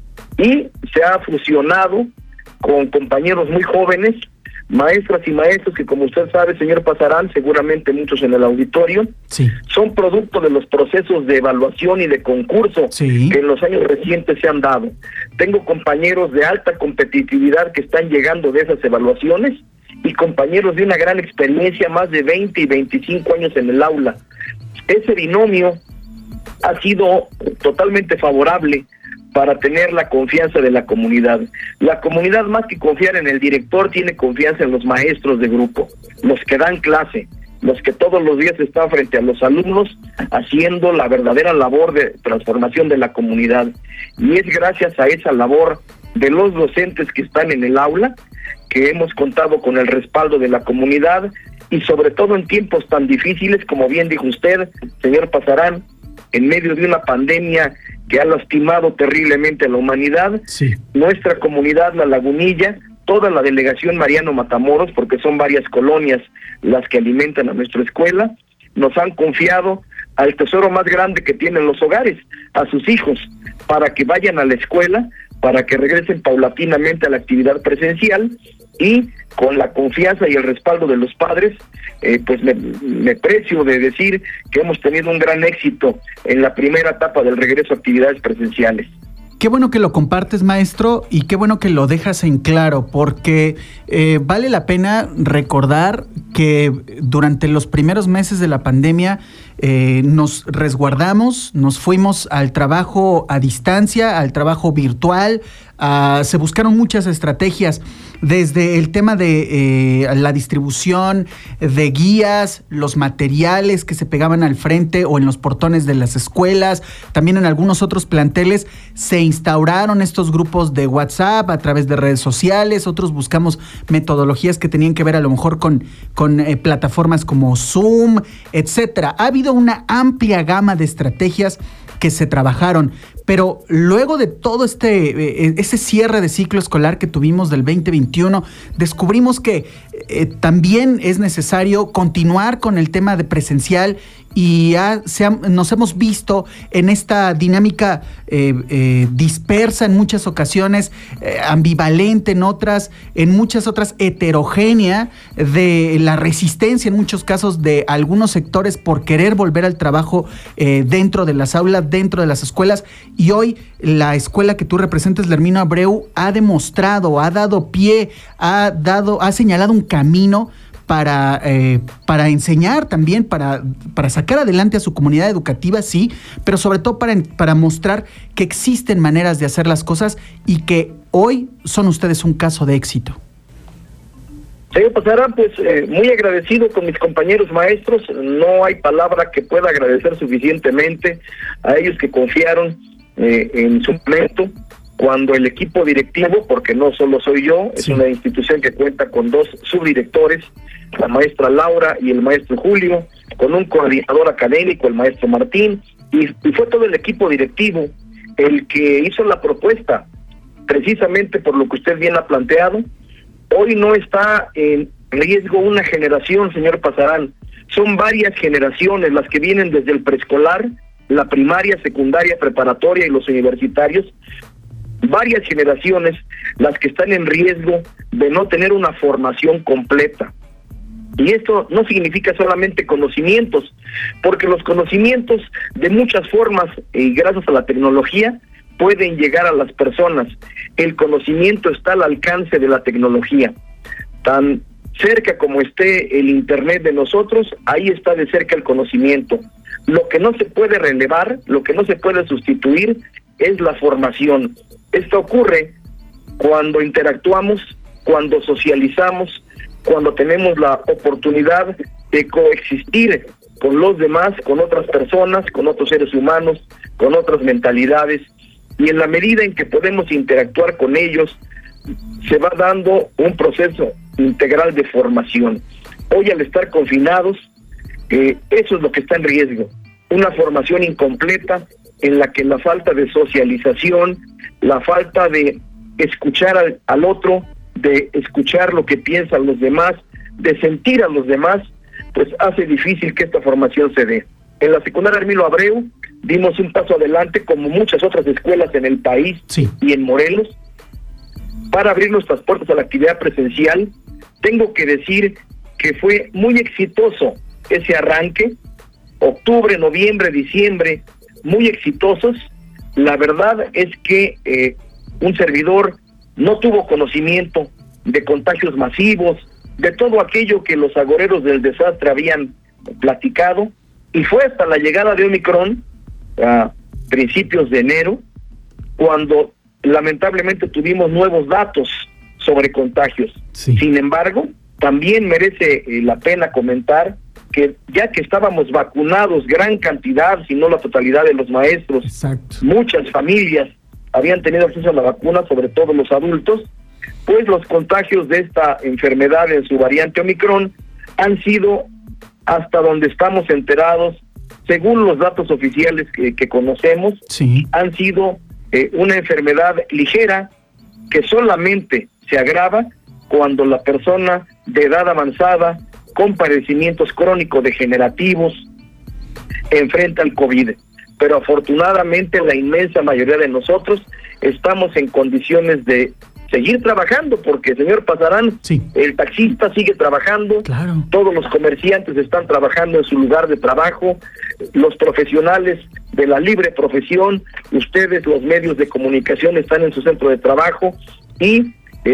y se ha fusionado con compañeros muy jóvenes, maestras y maestros que, como usted sabe, señor Pasarán, seguramente muchos en el auditorio, sí, son producto de los procesos de evaluación y de concurso, sí, que en los años recientes se han dado. Tengo compañeros de alta competitividad que están llegando de esas evaluaciones y compañeros de una gran experiencia, más de 20 y 25 años en el aula. Ese binomio ha sido totalmente favorable para tener la confianza de la comunidad. La comunidad, más que confiar en el director, tiene confianza en los maestros de grupo, los que dan clase, los que todos los días están frente a los alumnos haciendo la verdadera labor de transformación de la comunidad. Y es gracias a esa labor de los docentes que están en el aula que hemos contado con el respaldo de la comunidad, y sobre todo en tiempos tan difíciles, como bien dijo usted, señor Pasarán, en medio de una pandemia que ha lastimado terriblemente a la humanidad, sí, nuestra comunidad, la Lagunilla, toda la delegación Mariano Matamoros, porque son varias colonias las que alimentan a nuestra escuela, nos han confiado al tesoro más grande que tienen los hogares, a sus hijos, para que vayan a la escuela, para que regresen paulatinamente a la actividad presencial, y con la confianza y el respaldo de los padres, pues me precio de decir que hemos tenido un gran éxito en la primera etapa del regreso a actividades presenciales. Qué bueno que lo compartes, maestro, y qué bueno que lo dejas en claro, porque vale la pena recordar que durante los primeros meses de la pandemia nos resguardamos, nos fuimos al trabajo a distancia, al trabajo virtual, se buscaron muchas estrategias, desde el tema de la distribución de guías, los materiales que se pegaban al frente o en los portones de las escuelas, también en algunos otros planteles se instauraron estos grupos de WhatsApp a través de redes sociales, otros buscamos metodologías que tenían que ver a lo mejor con plataformas como Zoom, etcétera. Ha habido una amplia gama de estrategias que se trabajaron, pero luego de todo ese cierre de ciclo escolar que tuvimos del 2021, descubrimos que también es necesario continuar con el tema de presencial y nos hemos visto en esta dinámica dispersa en muchas ocasiones, ambivalente en muchas otras heterogénea, de la resistencia en muchos casos de algunos sectores por querer volver al trabajo dentro de las aulas, dentro de las escuelas. Y hoy la escuela que tú representas, la Herminio Abreu, ha demostrado, ha dado pie, ha señalado un camino para enseñar también, para sacar adelante a su comunidad educativa, sí, pero sobre todo para mostrar que existen maneras de hacer las cosas y que hoy son ustedes un caso de éxito. Señor Pasarán, pues muy agradecido con mis compañeros maestros. No hay palabra que pueda agradecer suficientemente a ellos que confiaron en su momento, cuando el equipo directivo, porque no solo soy yo, es una institución que cuenta con 2 subdirectores, la maestra Laura y el maestro Julio, con un coordinador académico, el maestro Martín, y fue todo el equipo directivo el que hizo la propuesta, precisamente por lo que usted bien ha planteado. Hoy no está en riesgo una generación, señor Pasarán, son varias generaciones las que vienen desde el preescolar, la primaria, secundaria, preparatoria y los universitarios, varias generaciones las que están en riesgo de no tener una formación completa. Y esto no significa solamente conocimientos, porque los conocimientos de muchas formas y gracias a la tecnología pueden llegar a las personas. El conocimiento está al alcance de la tecnología. Tan cerca como esté el internet de nosotros, ahí está de cerca el conocimiento. Lo que no se puede relevar, lo que no se puede sustituir es la formación. Esto ocurre cuando interactuamos, cuando socializamos, cuando tenemos la oportunidad de coexistir con los demás, con otras personas, con otros seres humanos, con otras mentalidades, y en la medida en que podemos interactuar con ellos, se va dando un proceso integral de formación. Hoy, al estar confinados, eso es lo que está en riesgo, una formación incompleta en la que la falta de socialización, la falta de escuchar al otro, de escuchar lo que piensan los demás, de sentir a los demás, pues hace difícil que esta formación se dé. En la secundaria Herminio Abreu dimos un paso adelante, como muchas otras escuelas en el país y en Morelos, para abrir nuestras puertas a la actividad presencial. Tengo que decir que fue muy exitoso ese arranque, octubre, noviembre, diciembre, muy exitosos. La verdad es que un servidor no tuvo conocimiento de contagios masivos, de todo aquello que los agoreros del desastre habían platicado, y fue hasta la llegada de Omicron, a principios de enero, cuando lamentablemente tuvimos nuevos datos sobre contagios. Sin embargo, también merece la pena comentar que ya que estábamos vacunados gran cantidad, si no la totalidad de los maestros, muchas familias habían tenido acceso a la vacuna, sobre todo los adultos, pues los contagios de esta enfermedad en su variante Omicron han sido, hasta donde estamos enterados, según los datos oficiales que conocemos, han sido una enfermedad ligera que solamente se agrava cuando la persona de edad avanzada con padecimientos crónicos degenerativos enfrenta el COVID. Pero afortunadamente la inmensa mayoría de nosotros estamos en condiciones de seguir trabajando, porque, señor Pasarán, el taxista sigue trabajando, todos los comerciantes están trabajando en su lugar de trabajo, los profesionales de la libre profesión, ustedes, los medios de comunicación, están en su centro de trabajo, y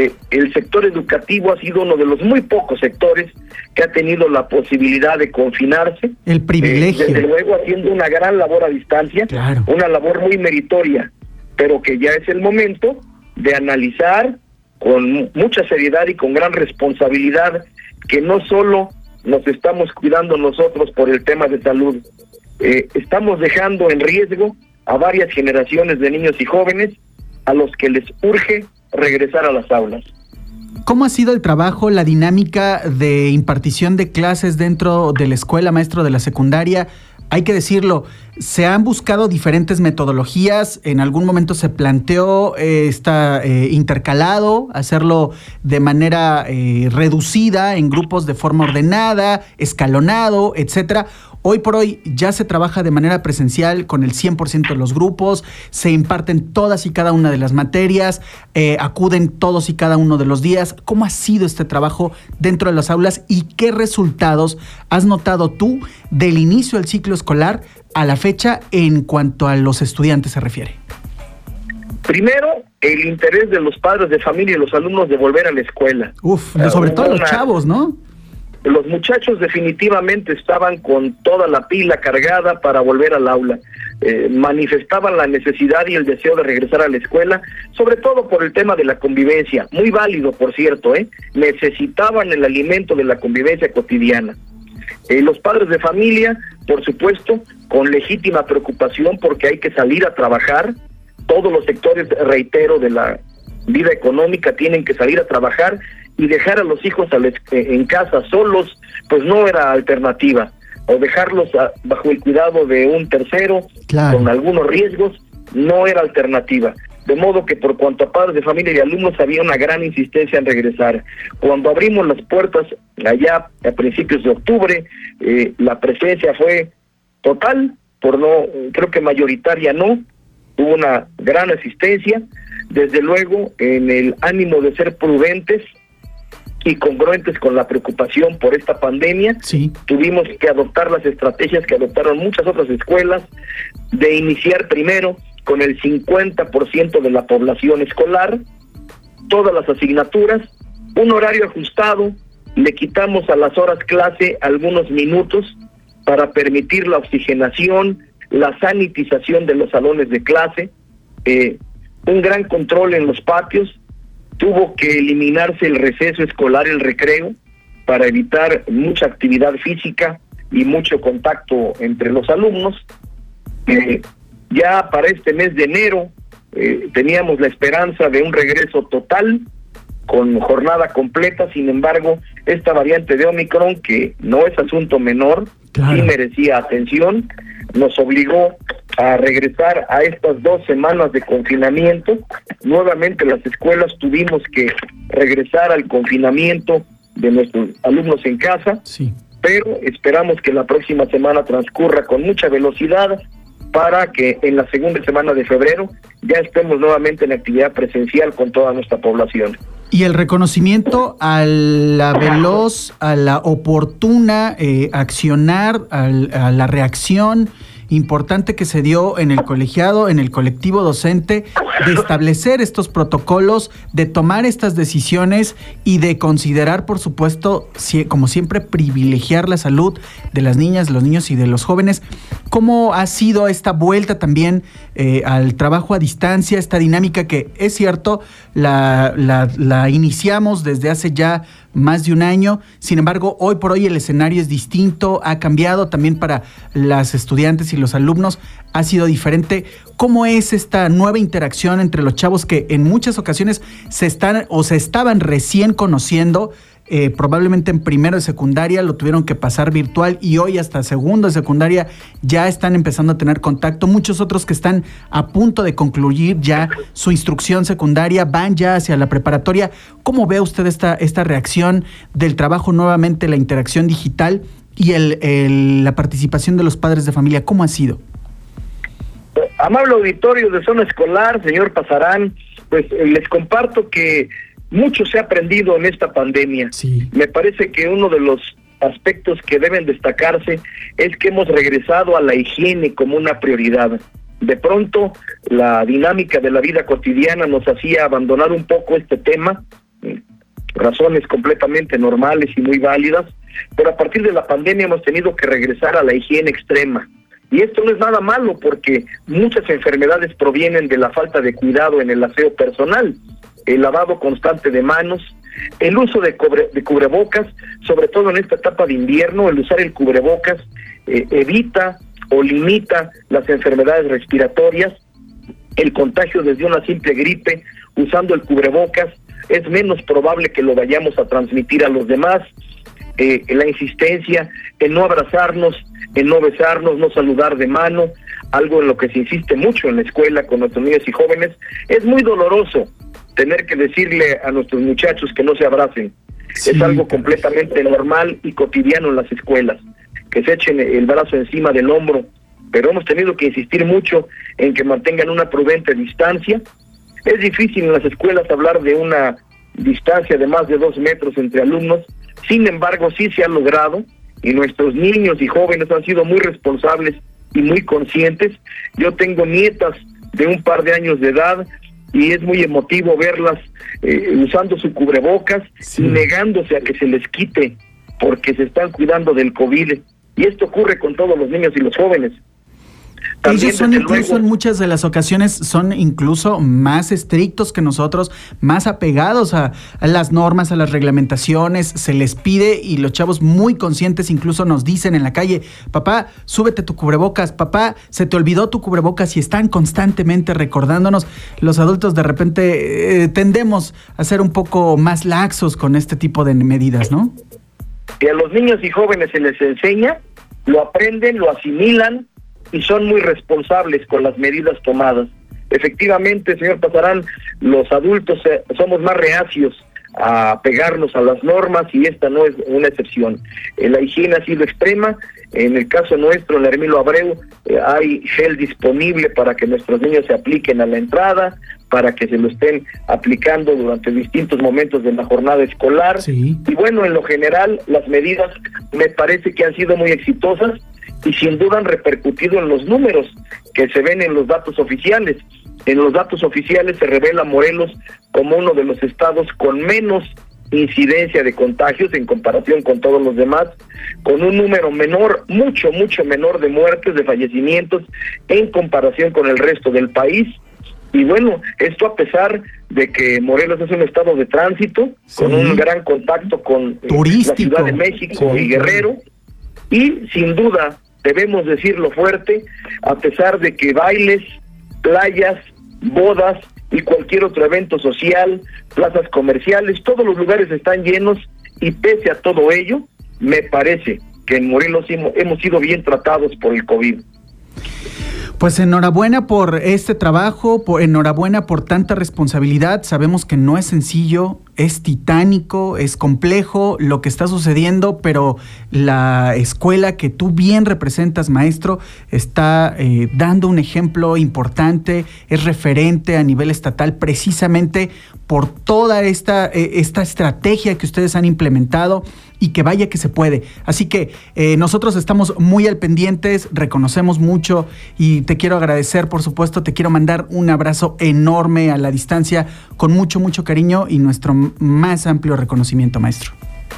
el sector educativo ha sido uno de los muy pocos sectores que ha tenido la posibilidad de confinarse. El privilegio. Desde luego haciendo una gran labor a distancia, una labor muy meritoria, pero que ya es el momento de analizar con mucha seriedad y con gran responsabilidad que no solo nos estamos cuidando nosotros por el tema de salud, estamos dejando en riesgo a varias generaciones de niños y jóvenes a los que les urge regresar a las aulas. ¿Cómo ha sido el trabajo, la dinámica de impartición de clases dentro de la escuela, maestro de la secundaria, hay que decirlo, se han buscado diferentes metodologías, en algún momento se planteó intercalado, hacerlo de manera reducida, en grupos de forma ordenada, escalonado, etcétera. Hoy por hoy ya se trabaja de manera presencial con el 100% de los grupos, se imparten todas y cada una de las materias, acuden todos y cada uno de los días. ¿Cómo ha sido este trabajo dentro de las aulas y qué resultados has notado tú del inicio del ciclo escolar a la fecha en cuanto a los estudiantes se refiere? Primero, el interés de los padres de familia y los alumnos de volver a la escuela. Sobre todo los chavos, ¿no? Los muchachos definitivamente estaban con toda la pila cargada para volver al aula. Manifestaban la necesidad y el deseo de regresar a la escuela, sobre todo por el tema de la convivencia, muy válido, por cierto, necesitaban el alimento de la convivencia cotidiana. Los padres de familia, por supuesto, con legítima preocupación porque hay que salir a trabajar. Todos los sectores, reitero, de la vida económica tienen que salir a trabajar, y dejar a los hijos en casa solos, pues no era alternativa. O dejarlos bajo el cuidado de un tercero, con algunos riesgos, no era alternativa. De modo que por cuanto a padres de familia y alumnos había una gran insistencia en regresar. Cuando abrimos las puertas allá a principios de octubre, la presencia fue total, creo que mayoritaria no, hubo una gran asistencia, desde luego en el ánimo de ser prudentes y congruentes con la preocupación por esta pandemia. Tuvimos que adoptar las estrategias que adoptaron muchas otras escuelas, de iniciar primero con el 50% de la población escolar, todas las asignaturas, un horario ajustado, le quitamos a las horas clase algunos minutos para permitir la oxigenación, la sanitización de los salones de clase, un gran control en los patios. Tuvo que eliminarse el receso escolar, el recreo, para evitar mucha actividad física y mucho contacto entre los alumnos. Ya para este mes de enero teníamos la esperanza de un regreso total, con jornada completa. Sin embargo, esta variante de Omicron, que no es asunto menor, sí merecía atención, nos obligó a regresar a estas 2 semanas de confinamiento. Nuevamente las escuelas tuvimos que regresar al confinamiento de nuestros alumnos en casa, pero esperamos que la próxima semana transcurra con mucha velocidad para que en la segunda semana de febrero ya estemos nuevamente en actividad presencial con toda nuestra población. Y el reconocimiento a la veloz, a la oportuna accionar, a la reacción importante que se dio en el colegiado, en el colectivo docente, de establecer estos protocolos, de tomar estas decisiones y de considerar, por supuesto, como siempre, privilegiar la salud de las niñas, los niños y de los jóvenes. ¿Cómo ha sido esta vuelta también al trabajo a distancia, esta dinámica que, es cierto, la iniciamos desde hace ya más de un año? Sin embargo, hoy por hoy el escenario es distinto, ha cambiado también para las estudiantes y los alumnos, ha sido diferente. ¿Cómo es esta nueva interacción entre los chavos que en muchas ocasiones se estaban recién conociendo? Probablemente en primero de secundaria lo tuvieron que pasar virtual y hoy hasta segundo de secundaria ya están empezando a tener contacto. Muchos otros que están a punto de concluir ya su instrucción secundaria van ya hacia la preparatoria. ¿Cómo ve usted esta reacción del trabajo nuevamente, la interacción digital y la participación de los padres de familia? ¿Cómo ha sido? Amable auditorio de Zona Escolar, señor Pasarán, pues les comparto que mucho se ha aprendido en esta pandemia. Me parece que uno de los aspectos que deben destacarse es que hemos regresado a la higiene como una prioridad. De pronto, la dinámica de la vida cotidiana nos hacía abandonar un poco este tema, razones completamente normales y muy válidas, pero a partir de la pandemia hemos tenido que regresar a la higiene extrema. Y esto no es nada malo porque muchas enfermedades provienen de la falta de cuidado en el aseo personal. El lavado constante de manos, el uso de cubrebocas, sobre todo en esta etapa de invierno. El usar el cubrebocas evita o limita las enfermedades respiratorias. El contagio desde una simple gripe, usando el cubrebocas, es menos probable que lo vayamos a transmitir a los demás. La insistencia en no abrazarnos, en no besarnos, no saludar de mano, algo en lo que se insiste mucho en la escuela con nuestros niños y jóvenes. Es muy doloroso tener que decirle a nuestros muchachos que no se abracen. Sí, es algo completamente normal y cotidiano en las escuelas, que se echen el brazo encima del hombro, pero hemos tenido que insistir mucho en que mantengan una prudente distancia. Es difícil en las escuelas hablar de una distancia de más de 2 metros entre alumnos, sin embargo sí se ha logrado, y nuestros niños y jóvenes han sido muy responsables y muy conscientes. Yo tengo nietas de un par de años de edad y es muy emotivo verlas usando su cubrebocas y negándose a que se les quite porque se están cuidando del COVID. Y esto ocurre con todos los niños y los jóvenes. También, ellos son incluso en muchas de las ocasiones son incluso más estrictos que nosotros, más apegados a las normas, a las reglamentaciones, se les pide y los chavos muy conscientes incluso nos dicen en la calle, papá, súbete tu cubrebocas, papá, se te olvidó tu cubrebocas, y están constantemente recordándonos. Los adultos de repente tendemos a ser un poco más laxos con este tipo de medidas, ¿no? Y a los niños y jóvenes se les enseña, lo aprenden, lo asimilan, y son muy responsables con las medidas tomadas. Efectivamente, señor Pasarán, los adultos somos más reacios a pegarnos a las normas y esta no es una excepción. La higiene ha sido extrema. En el caso nuestro, en la Hermilo Abreu, hay gel disponible para que nuestros niños se apliquen a la entrada, para que se lo estén aplicando durante distintos momentos de la jornada escolar. Sí. Y bueno, en lo general, las medidas me parece que han sido muy exitosas y sin duda han repercutido en los números que se ven en los datos oficiales. En los datos oficiales se revela Morelos como uno de los estados con menos incidencia de contagios en comparación con todos los demás, con un número menor, mucho menor de muertes, de fallecimientos en comparación con el resto del país. Y bueno, esto a pesar de que Morelos es un estado de tránsito, sí, con un gran contacto con la Ciudad de México, sí, y Guerrero, y sin duda debemos decirlo fuerte, a pesar de que bailes, playas, bodas y cualquier otro evento social, plazas comerciales, todos los lugares están llenos, y pese a todo ello, me parece que en Morelos hemos sido bien tratados por el COVID. Pues enhorabuena por este trabajo, enhorabuena por tanta responsabilidad. Sabemos que no es sencillo, es titánico, es complejo lo que está sucediendo, pero la escuela que tú bien representas, maestro, está dando un ejemplo importante, es referente a nivel estatal precisamente por toda esta estrategia que ustedes han implementado, y que vaya que se puede. Así que nosotros estamos muy al pendientes, reconocemos mucho y te quiero agradecer, por supuesto, te quiero mandar un abrazo enorme a la distancia, con mucho cariño y nuestro más amplio reconocimiento, maestro.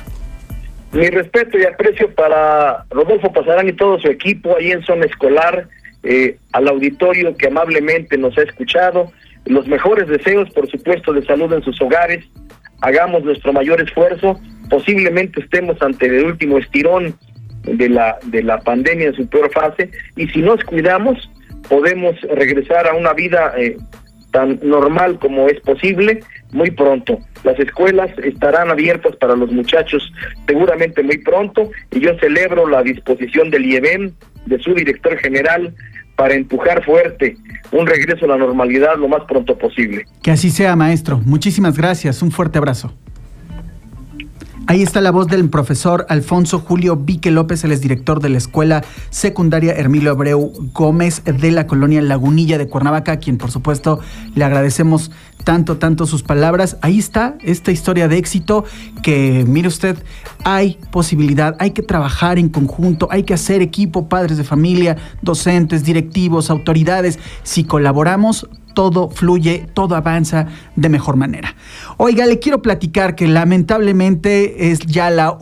Mi respeto y aprecio para Rodolfo Pasarán y todo su equipo ahí en Zona Escolar, al auditorio que amablemente nos ha escuchado, los mejores deseos, por supuesto, de salud en sus hogares. Hagamos nuestro mayor esfuerzo. Posiblemente estemos ante el último estirón de la pandemia en su peor fase, y si nos cuidamos podemos regresar a una vida tan normal como es posible muy pronto. Las escuelas estarán abiertas para los muchachos seguramente muy pronto, y yo celebro la disposición del IEBEM, de su director general, para empujar fuerte un regreso a la normalidad lo más pronto posible. Que así sea, maestro. Muchísimas gracias. Un fuerte abrazo. Ahí está la voz del profesor Alfonso Julio Vique López, él es director de la Escuela Secundaria Hermilo Abreu Gómez de la colonia Lagunilla de Cuernavaca, a quien por supuesto le agradecemos tanto sus palabras. Ahí está esta historia de éxito que, mire usted, hay posibilidad, hay que trabajar en conjunto, hay que hacer equipo, padres de familia, docentes, directivos, autoridades. Si colaboramos, todo fluye, todo avanza de mejor manera. Oiga, le quiero platicar que lamentablemente es ya la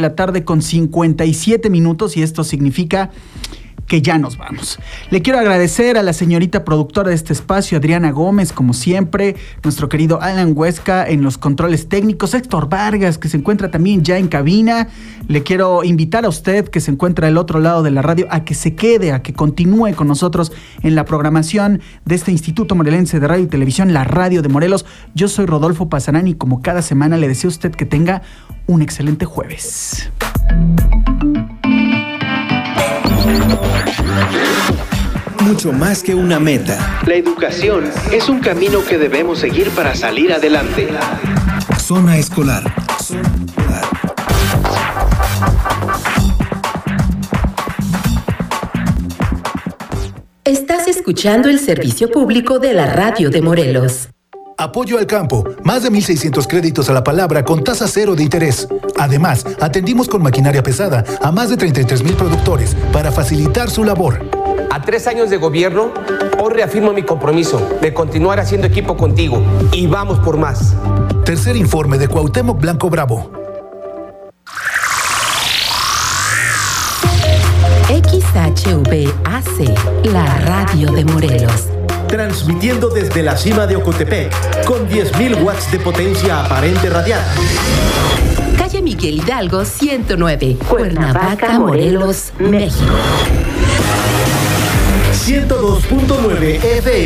1:57 p.m. y esto significa que ya nos vamos. Le quiero agradecer a la señorita productora de este espacio, Adriana Gómez, como siempre, nuestro querido Alan Huesca en los controles técnicos, Héctor Vargas, que se encuentra también ya en cabina. Le quiero invitar a usted, que se encuentra al otro lado de la radio, a que se quede, a que continúe con nosotros en la programación de este Instituto Morelense de Radio y Televisión, la Radio de Morelos. Yo soy Rodolfo Pasarán y como cada semana le deseo a usted que tenga un excelente jueves. Mucho más que una meta. La educación es un camino que debemos seguir para salir adelante. Zona escolar. Estás escuchando el servicio público de la radio de Morelos. Apoyo al campo. Más de 1,600 créditos a la palabra con tasa cero de interés. Además, atendimos con maquinaria pesada a más de 33,000 productores para facilitar su labor. A 3 años de gobierno, hoy reafirmo mi compromiso de continuar haciendo equipo contigo y vamos por más. Tercer informe de Cuauhtémoc Blanco Bravo. XHVAC, la radio de Morelos. Transmitiendo desde la cima de Ocotepec, con 10,000 watts de potencia aparente radial. Calle Miguel Hidalgo, 109, Cuernavaca, Morelos, México. 102.9 FM.